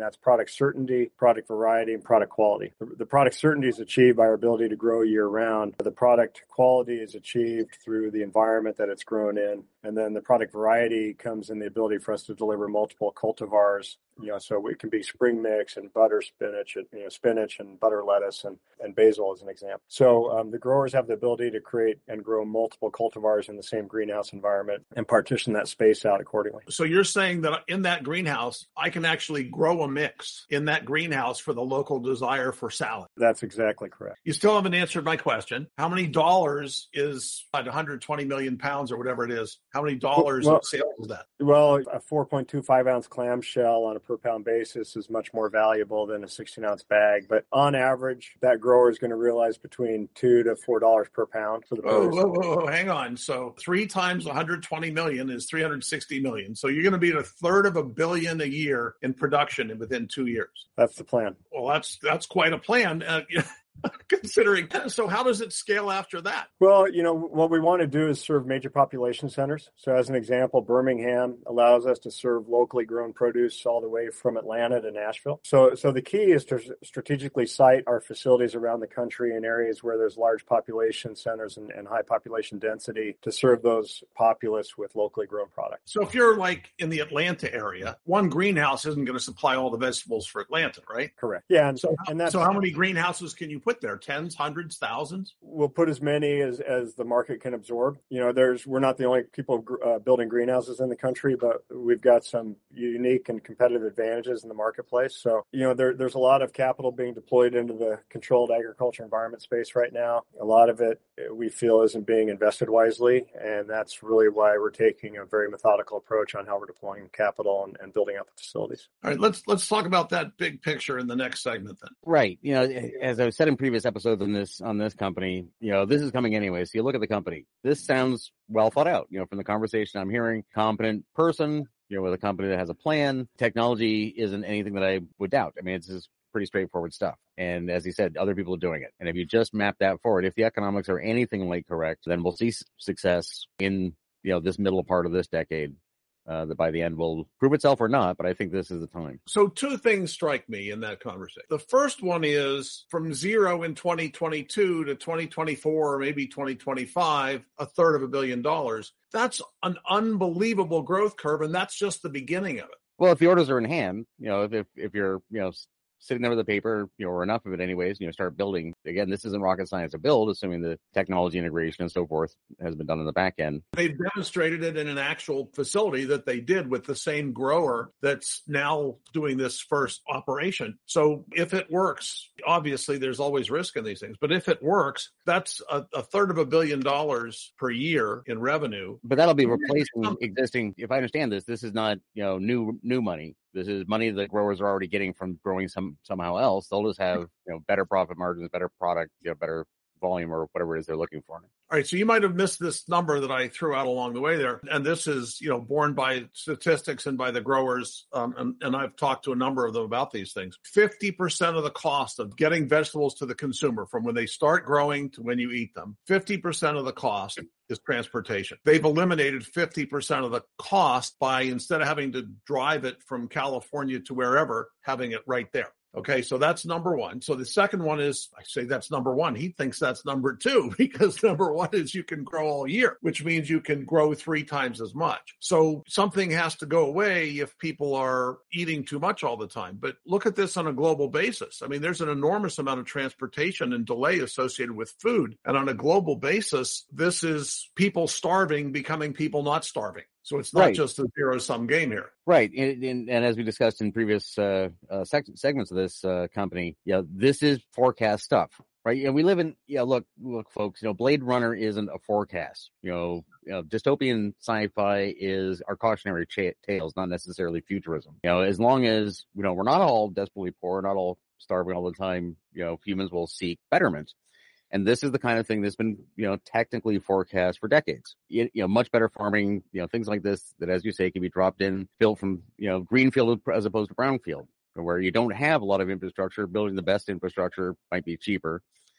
that's product certainty, product variety, and product quality. The, the product certainty is achieved by our ability to grow year round. The product quality is achieved through the environment that it's grown in. And then the product variety comes in the ability for us to deliver multiple cultivars. You know, so it can be spring mix and butter spinach, you know, spinach and butter lettuce and, and basil as an example. So um, the growers have the ability to create and grow multiple cultivars in the same greenhouse environment and partition that space out accordingly. So you're saying that in that greenhouse, I can actually grow a mix in that greenhouse for the local desire for salad. That's exactly correct. You still haven't answered my question. How many dollars is one hundred twenty million pounds or whatever it is? How many dollars well, of sales is that? Well, a four point two five ounce clamshell on a per pound basis is much more valuable than a sixteen ounce bag. But on average, that grower is going to realize between two to four dollars per pound for the whoa, produce. whoa, whoa, whoa, hang on. So three times one hundred twenty million is three hundred sixty million. So you're going to be at a third of a billion a year in production within two years. That's the plan. Well, that's that's quite a plan. Uh, considering. So how does it scale after that? Well, you know, what we want to do is serve major population centers. So as an example, Birmingham allows us to serve locally grown produce all the way from Atlanta to Nashville. So so the key is to strategically site our facilities around the country in areas where there's large population centers and, and high population density to serve those populace with locally grown products. So if you're like in the Atlanta area, one greenhouse isn't going to supply all the vegetables for Atlanta, right? Correct. Yeah. And so, and that's, so how many greenhouses can you put there? Tens, hundreds, thousands? We'll put as many as, as the market can absorb. You know, there's we're not the only people uh, building greenhouses in the country, but we've got some unique and competitive advantages in the marketplace. So, you know, there, there's a lot of capital being deployed into the controlled agriculture environment space right now. A lot of it we feel isn't being invested wisely, and that's really why we're taking a very methodical approach on how we're deploying capital and, and building out the facilities. All right, let's let's talk about that big picture in the next segment then. Right. You know, as I said in previous episodes on this on this company, you know, this is coming anyway. So you look at the company. This sounds well thought out. You know, from the conversation I'm hearing, competent person, you know, with a company that has a plan. Technology isn't anything that I would doubt. I mean, it's just pretty straightforward stuff. And as he said, other people are doing it. And if you just map that forward, if the economics are anything like correct, then we'll see success in, you know, this middle part of this decade. Uh, that by the end will prove itself or not, but I think this is the time. So two things strike me in that conversation. The first one is from zero in twenty twenty-two to twenty twenty-four, or maybe twenty twenty-five, a third of a billion dollars. That's an unbelievable growth curve, and that's just the beginning of it. Well, if the orders are in hand, you know, if if you're, you know, sitting there with the paper, you know, or enough of it anyways, you know, start building. Again, this isn't rocket science to build, assuming the technology integration and so forth has been done in the back end. They've demonstrated it in an actual facility that they did with the same grower that's now doing this first operation. So if it works, obviously there's always risk in these things, but if it works, that's a, a third of a billion dollars per year in revenue. But that'll be replacing existing, if I understand this, this is not, you know, new new money. This is money that growers are already getting from growing some somehow else. They'll just have, you know, better profit margins, better product, you know, better volume or whatever it is they're looking for. All right, so you might have missed this number that I threw out along the way there. And this is, you know, borne by statistics and by the growers. Um, and, and I've talked to a number of them about these things. fifty percent of the cost of getting vegetables to the consumer from when they start growing to when you eat them, fifty percent of the cost is transportation. They've eliminated fifty percent of the cost by, instead of having to drive it from California to wherever, having it right there. Okay, so that's number one. So the second one is, I say that's number one. He thinks that's number two, because number one is you can grow all year, which means you can grow three times as much. So something has to go away if people are eating too much all the time. But look at this on a global basis. I mean, there's an enormous amount of transportation and delay associated with food. And on a global basis, this is people starving becoming people not starving. So it's not right. just a zero-sum game here. Right. And, and, and as we discussed in previous uh, uh, seg- segments of this uh, company, you know, this is forecast stuff, right? You know, we live in, yeah, look, look, folks, you know, Blade Runner isn't a forecast. You know, you know, dystopian sci-fi is our cautionary ch- tales, not necessarily futurism. You know, as long as, you know, we're not all desperately poor, not all starving all the time, you know, humans will seek betterment. And this is the kind of thing that's been, you know, technically forecast for decades. You, you know, much better farming, you know, things like this that, as you say, can be dropped in, built from, you know, greenfield as opposed to brownfield, where you don't have a lot of infrastructure. Building the best infrastructure might be cheaper.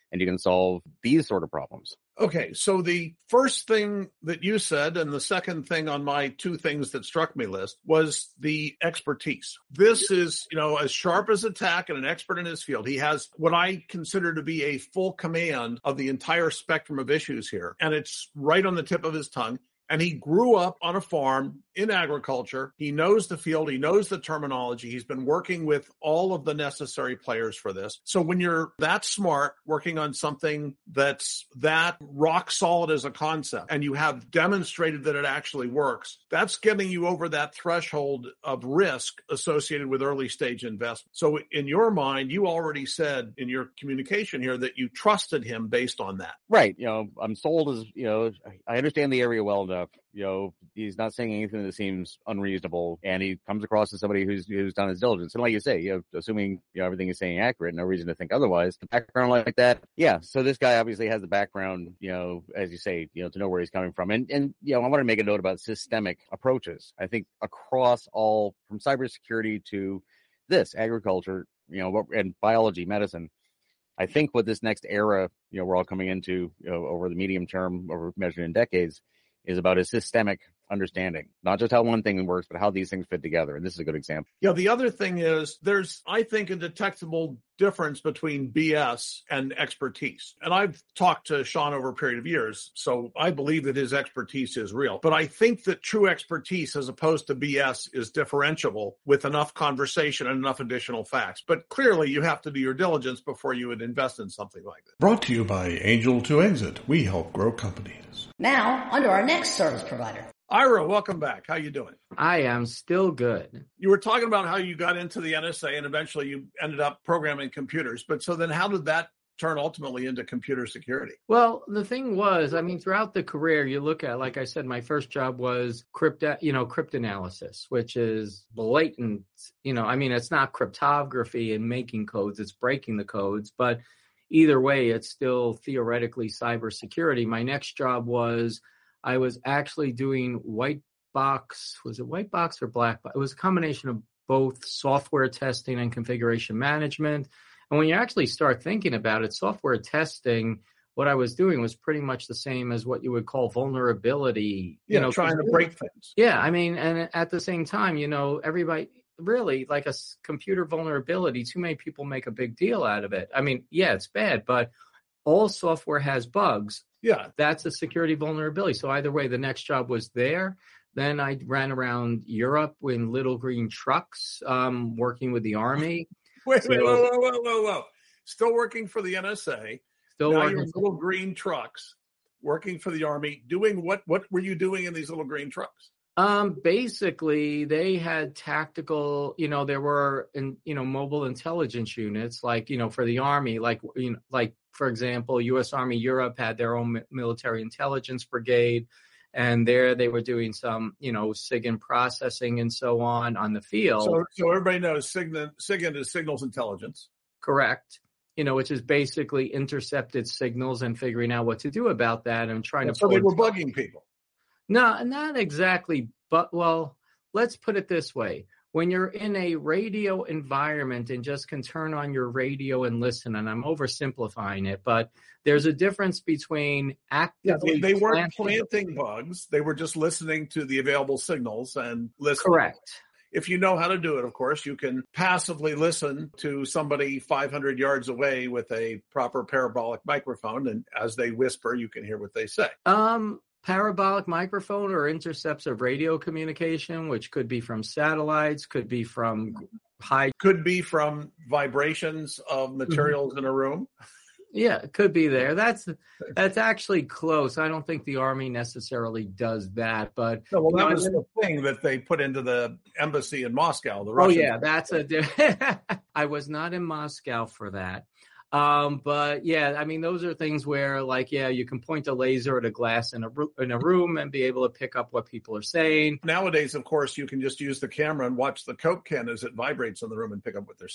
and you can solve these sort of problems. Okay, so the first thing that you said and the second thing on my two things that struck me list was the expertise. This is, you know, as sharp as a tack and an expert in his field. He has what I consider to be a full command of the entire spectrum of issues here, and it's right on the tip of his tongue. And he grew up on a farm in agriculture. He knows the field. He knows the terminology. He's been working with all of the necessary players for this. So when you're that smart, working on something that's that rock solid as a concept, and you have demonstrated that it actually works, that's getting you over that threshold of risk associated with early stage investment. So in your mind, you already said in your communication here that you trusted him based on that. Right. You know, I'm sold as, you know, I understand the area well enough. You know, he's not saying anything that seems unreasonable, and he comes across as somebody who's who's done his diligence. And like you say, you know, assuming you know everything is saying accurate, no reason to think otherwise. The background like that, yeah. So this guy obviously has the background, you know, as you say, you know, to know where he's coming from. And and you know, I want to make a note about systemic approaches. I think across all, from cybersecurity to this agriculture, you know, and biology, medicine. I think what this next era, you know, we're all coming into, you know, over the medium term, over measured in decades, is about a systemic understanding, not just how one thing works, but how these things fit together. And this is a good example. Yeah, the other thing is there's, I think, a detectable difference between B S and expertise. And I've talked to Sean over a period of years, so I believe that his expertise is real. But I think that true expertise, as opposed to B S, is differentiable with enough conversation and enough additional facts. But clearly, you have to do your diligence before you would invest in something like this. Brought to you by Angel to Exit. We help grow companies. Now, on to our next service provider. Ira, welcome back. How you doing? I am still good. You were talking about how you got into the N S A and eventually you ended up programming computers. But so then how did that turn ultimately into computer security? Well, the thing was, I mean, throughout the career, you look at, like I said, my first job was crypto, you know, cryptanalysis, which is blatant, you know, I mean, it's not cryptography and making codes, it's breaking the codes, but either way, it's still theoretically cybersecurity. My next job was I was actually doing white box, was it white box or black box? It was a combination of both software testing and configuration management. And when you actually start thinking about it, software testing, what I was doing was pretty much the same as what you would call vulnerability. Yeah, you know, trying to break things. Yeah, I mean, and at the same time, you know, everybody, really, like a computer vulnerability, too many people make a big deal out of it. I mean, yeah, it's bad, but all software has bugs. Yeah. That's a security vulnerability. So either way, the next job was there. Then I ran around Europe in little green trucks, um, working with the Army. Wait, so, wait, whoa, whoa, whoa, whoa, whoa. Still working for the N S A. Still now working you're in little green trucks, working for the Army. Doing what? What were you doing in these little green trucks? Um, basically, they had tactical, you know, there were, in, you know, mobile intelligence units, like, you know, for the Army, like, you know, like, for example, U S Army Europe had their own military intelligence brigade. And there they were doing some, you know, SIGINT processing and so on on the field. So, so everybody knows SIGINT, SIGINT is signals intelligence. Correct. You know, which is basically intercepted signals and figuring out what to do about that and trying yeah, to. So they were bugging people. No, not exactly. But, well, let's put it this way. When you're in a radio environment and just can turn on your radio and listen, and I'm oversimplifying it, but there's a difference between actively yeah, they, they weren't planting, planting bugs. They were just listening to the available signals and listening. Correct. If you know how to do it, of course, you can passively listen to somebody five hundred yards away with a proper parabolic microphone, and as they whisper, you can hear what they say. Um. Parabolic microphone or intercepts of radio communication, which could be from satellites, could be from high, could be from vibrations of materials mm-hmm. in a room. Yeah, it could be there. That's that's actually close. I don't think the Army necessarily does that, but no, well, that you know, was the thing that they put into the embassy in Moscow. The Russians. Oh yeah, that's a. I was not in Moscow for that. Um, but yeah, I mean, those are things where, like, yeah, you can point a laser at a glass in a in a room and be able to pick up what people are saying. Nowadays, of course, you can just use the camera and watch the Coke can as it vibrates in the room and pick up what they're saying.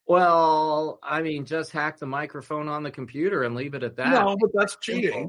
Well, I mean, just hack the microphone on the computer and leave it at that. No, but that's cheating.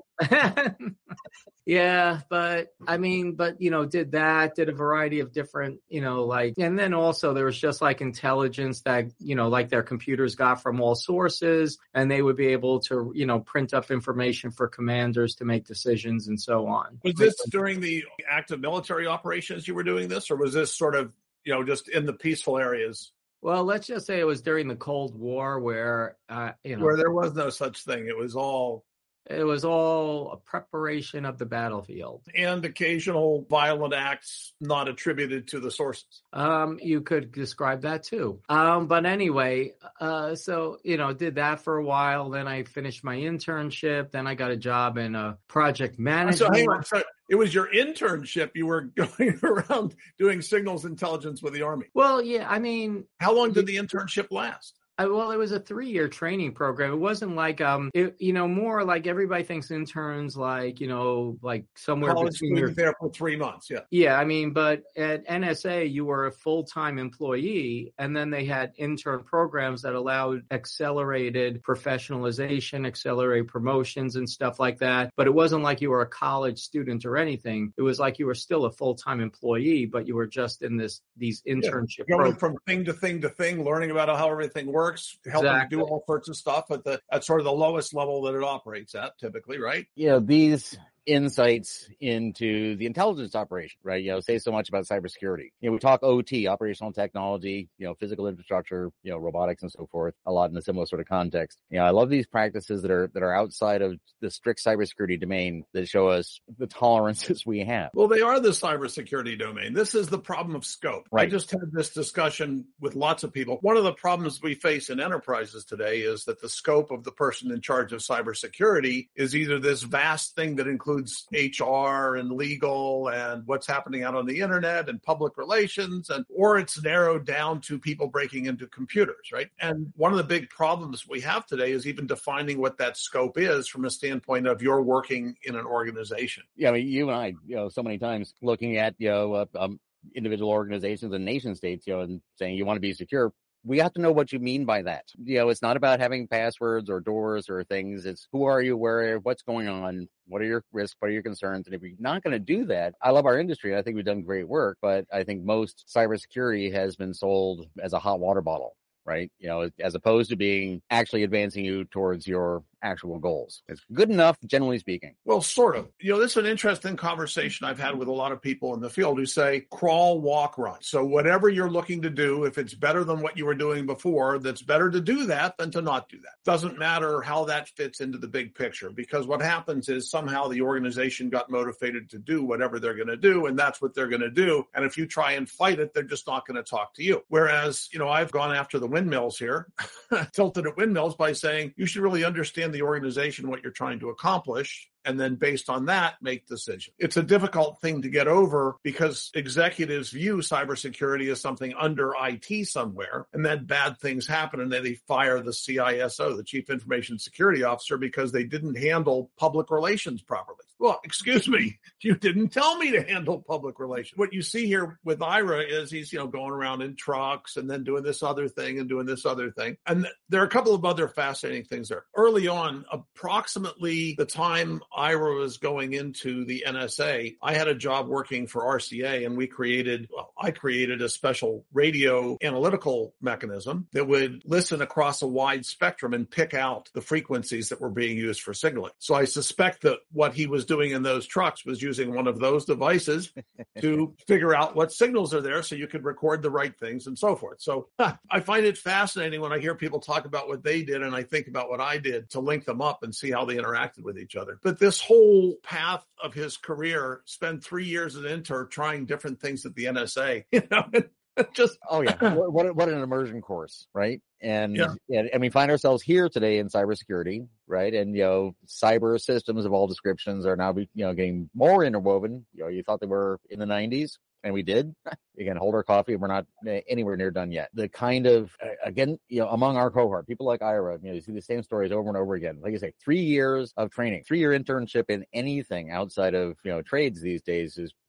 Yeah, but I mean, but you know, did that, did a variety of different, you know, like, and then also there was just like intelligence that, you know, like their computers got from all sources, and they would be able to, you know, print up information for commanders to make decisions and so on. Was this during the active military operations you were doing this, or was this sort of, you know, just in the peaceful areas? Well, let's just say it was during the Cold War where, uh, you know, where there was no such thing. It was all It was all a preparation of the battlefield. And occasional violent acts not attributed to the sources. Um, you could describe that too. Um, but anyway, uh, so, you know, did that for a while. Then I finished my internship. Then I got a job in a project management. So hang on. So it was your internship. You were going around doing signals intelligence with the Army. Well, yeah, I mean. How long did the internship last? I, well, it was a three-year training program. It wasn't like, um, it, you know, more like everybody thinks interns like, you know, like somewhere College between your there for three months. Yeah. Yeah. I mean, but at N S A, you were a full-time employee, and then they had intern programs that allowed accelerated professionalization, accelerated promotions and stuff like that. But it wasn't like you were a college student or anything. It was like you were still a full-time employee, but you were just in this, these internship yeah. Going programs. from thing to thing to thing, learning about how everything works. Works, helping exactly. do all sorts of stuff at the at sort of the lowest level that it operates at, typically, right? Yeah, these insights into the intelligence operation, right? You know, say so much about cybersecurity. You know, we talk O T, operational technology, you know, physical infrastructure, you know, robotics and so forth, a lot in a similar sort of context. You know, I love these practices that are that are outside of the strict cybersecurity domain that show us the tolerances we have. Well, they are the cybersecurity domain. This is the problem of scope. Right. I just had this discussion with lots of people. One of the problems we face in enterprises today is that the scope of the person in charge of cybersecurity is either this vast thing that includes H R and legal and what's happening out on the internet and public relations, and or it's narrowed down to people breaking into computers, right? And one of the big problems we have today is even defining what that scope is from a standpoint of you're working in an organization. Yeah, I mean, you and I, you know, so many times looking at, you know, uh, um, individual organizations and nation states, you know, and saying you want to be secure. We have to know what you mean by that. You know, it's not about having passwords or doors or things. It's who are you, where, what's going on, what are your risks, what are your concerns? And if you're not going to do that, I love our industry. I think we've done great work, but I think most cybersecurity has been sold as a hot water bottle, right? You know, as opposed to being actually advancing you towards your actual goals. It's good enough, generally speaking. Well, sort of. You know, this is an interesting conversation I've had with a lot of people in the field who say, crawl, walk, run. So whatever you're looking to do, if it's better than what you were doing before, that's better to do that than to not do that. Doesn't matter how that fits into the big picture, because what happens is somehow the organization got motivated to do whatever they're going to do, and that's what they're going to do. And if you try and fight it, they're just not going to talk to you. Whereas, you know, I've gone after the windmills here, tilted at windmills by saying you should really understand the organization, what you're trying to accomplish, and then based on that, make decisions. It's a difficult thing to get over because executives view cybersecurity as something under I T somewhere, and then bad things happen, and then they fire the C I S O, the Chief Information Security Officer, because they didn't handle public relations properly. Well, excuse me, you didn't tell me to handle public relations. What you see here with Ira is he's, you know, going around in trucks and then doing this other thing and doing this other thing. And there are a couple of other fascinating things there. Early on, approximately the time Ira was going into the N S A, I had a job working for R C A, and we created, well, I created a special radio analytical mechanism that would listen across a wide spectrum and pick out the frequencies that were being used for signaling. So I suspect that what he was doing in those trucks was using one of those devices to figure out what signals are there so you could record the right things and so forth. So huh, I find it fascinating when I hear people talk about what they did, and I think about what I did to link them up and see how they interacted with each other. But this whole path of his career, spent three years as an intern trying different things at the N S A, you know, just oh yeah, what, what what an immersion course, right? And yeah. and and we find ourselves here today in cybersecurity, right? And you know, cyber systems of all descriptions are now, you know, getting more interwoven. You know, you thought they were in the nineties. And we did. Again, hold our coffee. We're not anywhere near done yet. The kind of, again, you know, among our cohort, people like Ira, you know, you see the same stories over and over again. Like I say, three years of training, three year internship in anything outside of, you know, trades these days is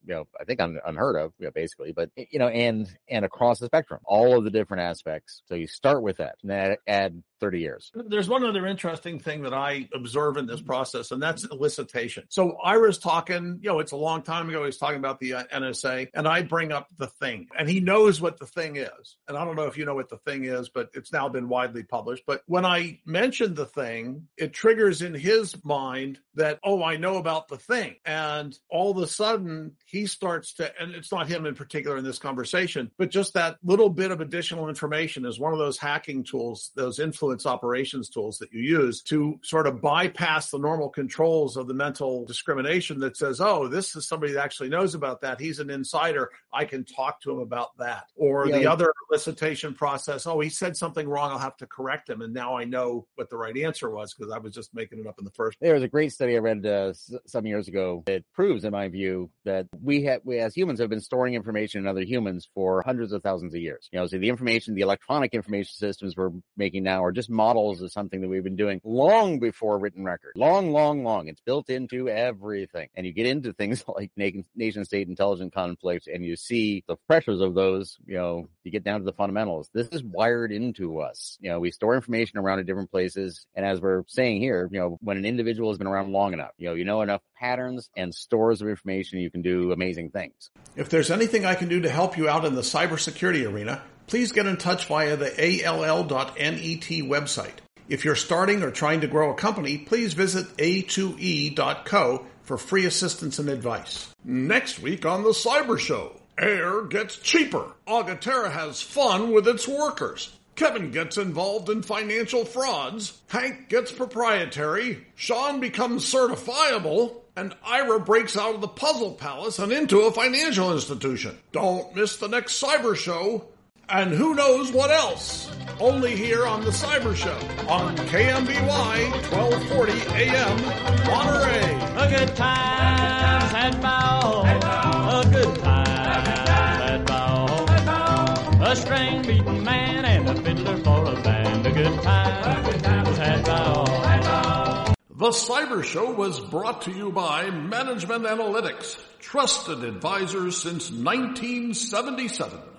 you know, I think un, unheard of, you know, basically, but, you know, and, and across the spectrum, all of the different aspects. So you start with that and add, add thirty years. There's one other interesting thing that I observe in this process, and that's elicitation. So Ira's talking, you know, it's a long time ago. He's talking about the uh, N S A, and I bring up the thing, and he knows what the thing is. And I don't know if you know what the thing is, but it's now been widely published. But when I mention the thing, it triggers in his mind that, oh, I know about the thing. And all of a sudden, he starts to, and it's not him in particular in this conversation, but just that little bit of additional information is one of those hacking tools, those influence operations tools that you use to sort of bypass the normal controls of the mental discrimination that says, oh, this is somebody that actually knows about that. He's an insider. I can talk to him about that. Or yeah. the other elicitation process, oh, he said something wrong. I'll have to correct him. And now I know what the right answer was because I was just making it up in the first place. There was a great study I read uh, some years ago that proves, in my view, that we, have, we as humans have been storing information in other humans for hundreds of thousands of years. You know, so the information, the electronic information systems we're making now are just models of something that we've been doing long before written record. Long, long, long. It's built into everything. And you get into things like nation state intelligent conflict and you see the pressures of those, you know, you get down to the fundamentals. This is wired into us. You know, we store information around in different places. And as we're saying here, you know, when an individual has been around long enough, you know, you know enough patterns and stores of information, you can do amazing things. If there's anything I can do to help you out in the cybersecurity arena, please get in touch via the A L L dot net website. If you're starting or trying to grow a company, please visit A two E dot co for free assistance and advice. Next week on The Cyber Show, air gets cheaper. Agaterra has fun with its workers. Kevin gets involved in financial frauds. Hank gets proprietary. Sean becomes certifiable. And Ira breaks out of the puzzle palace and into a financial institution. Don't miss the next Cyber Show. And who knows what else? Only here on The Cyber Show on K M B Y twelve forty A M Monterey. A good time at Bow. A good time at Bow. A string beating man and a fiddler for a band. A good time at Bow. The Cyber Show was brought to you by Management Analytics, trusted advisors since nineteen seventy-seven.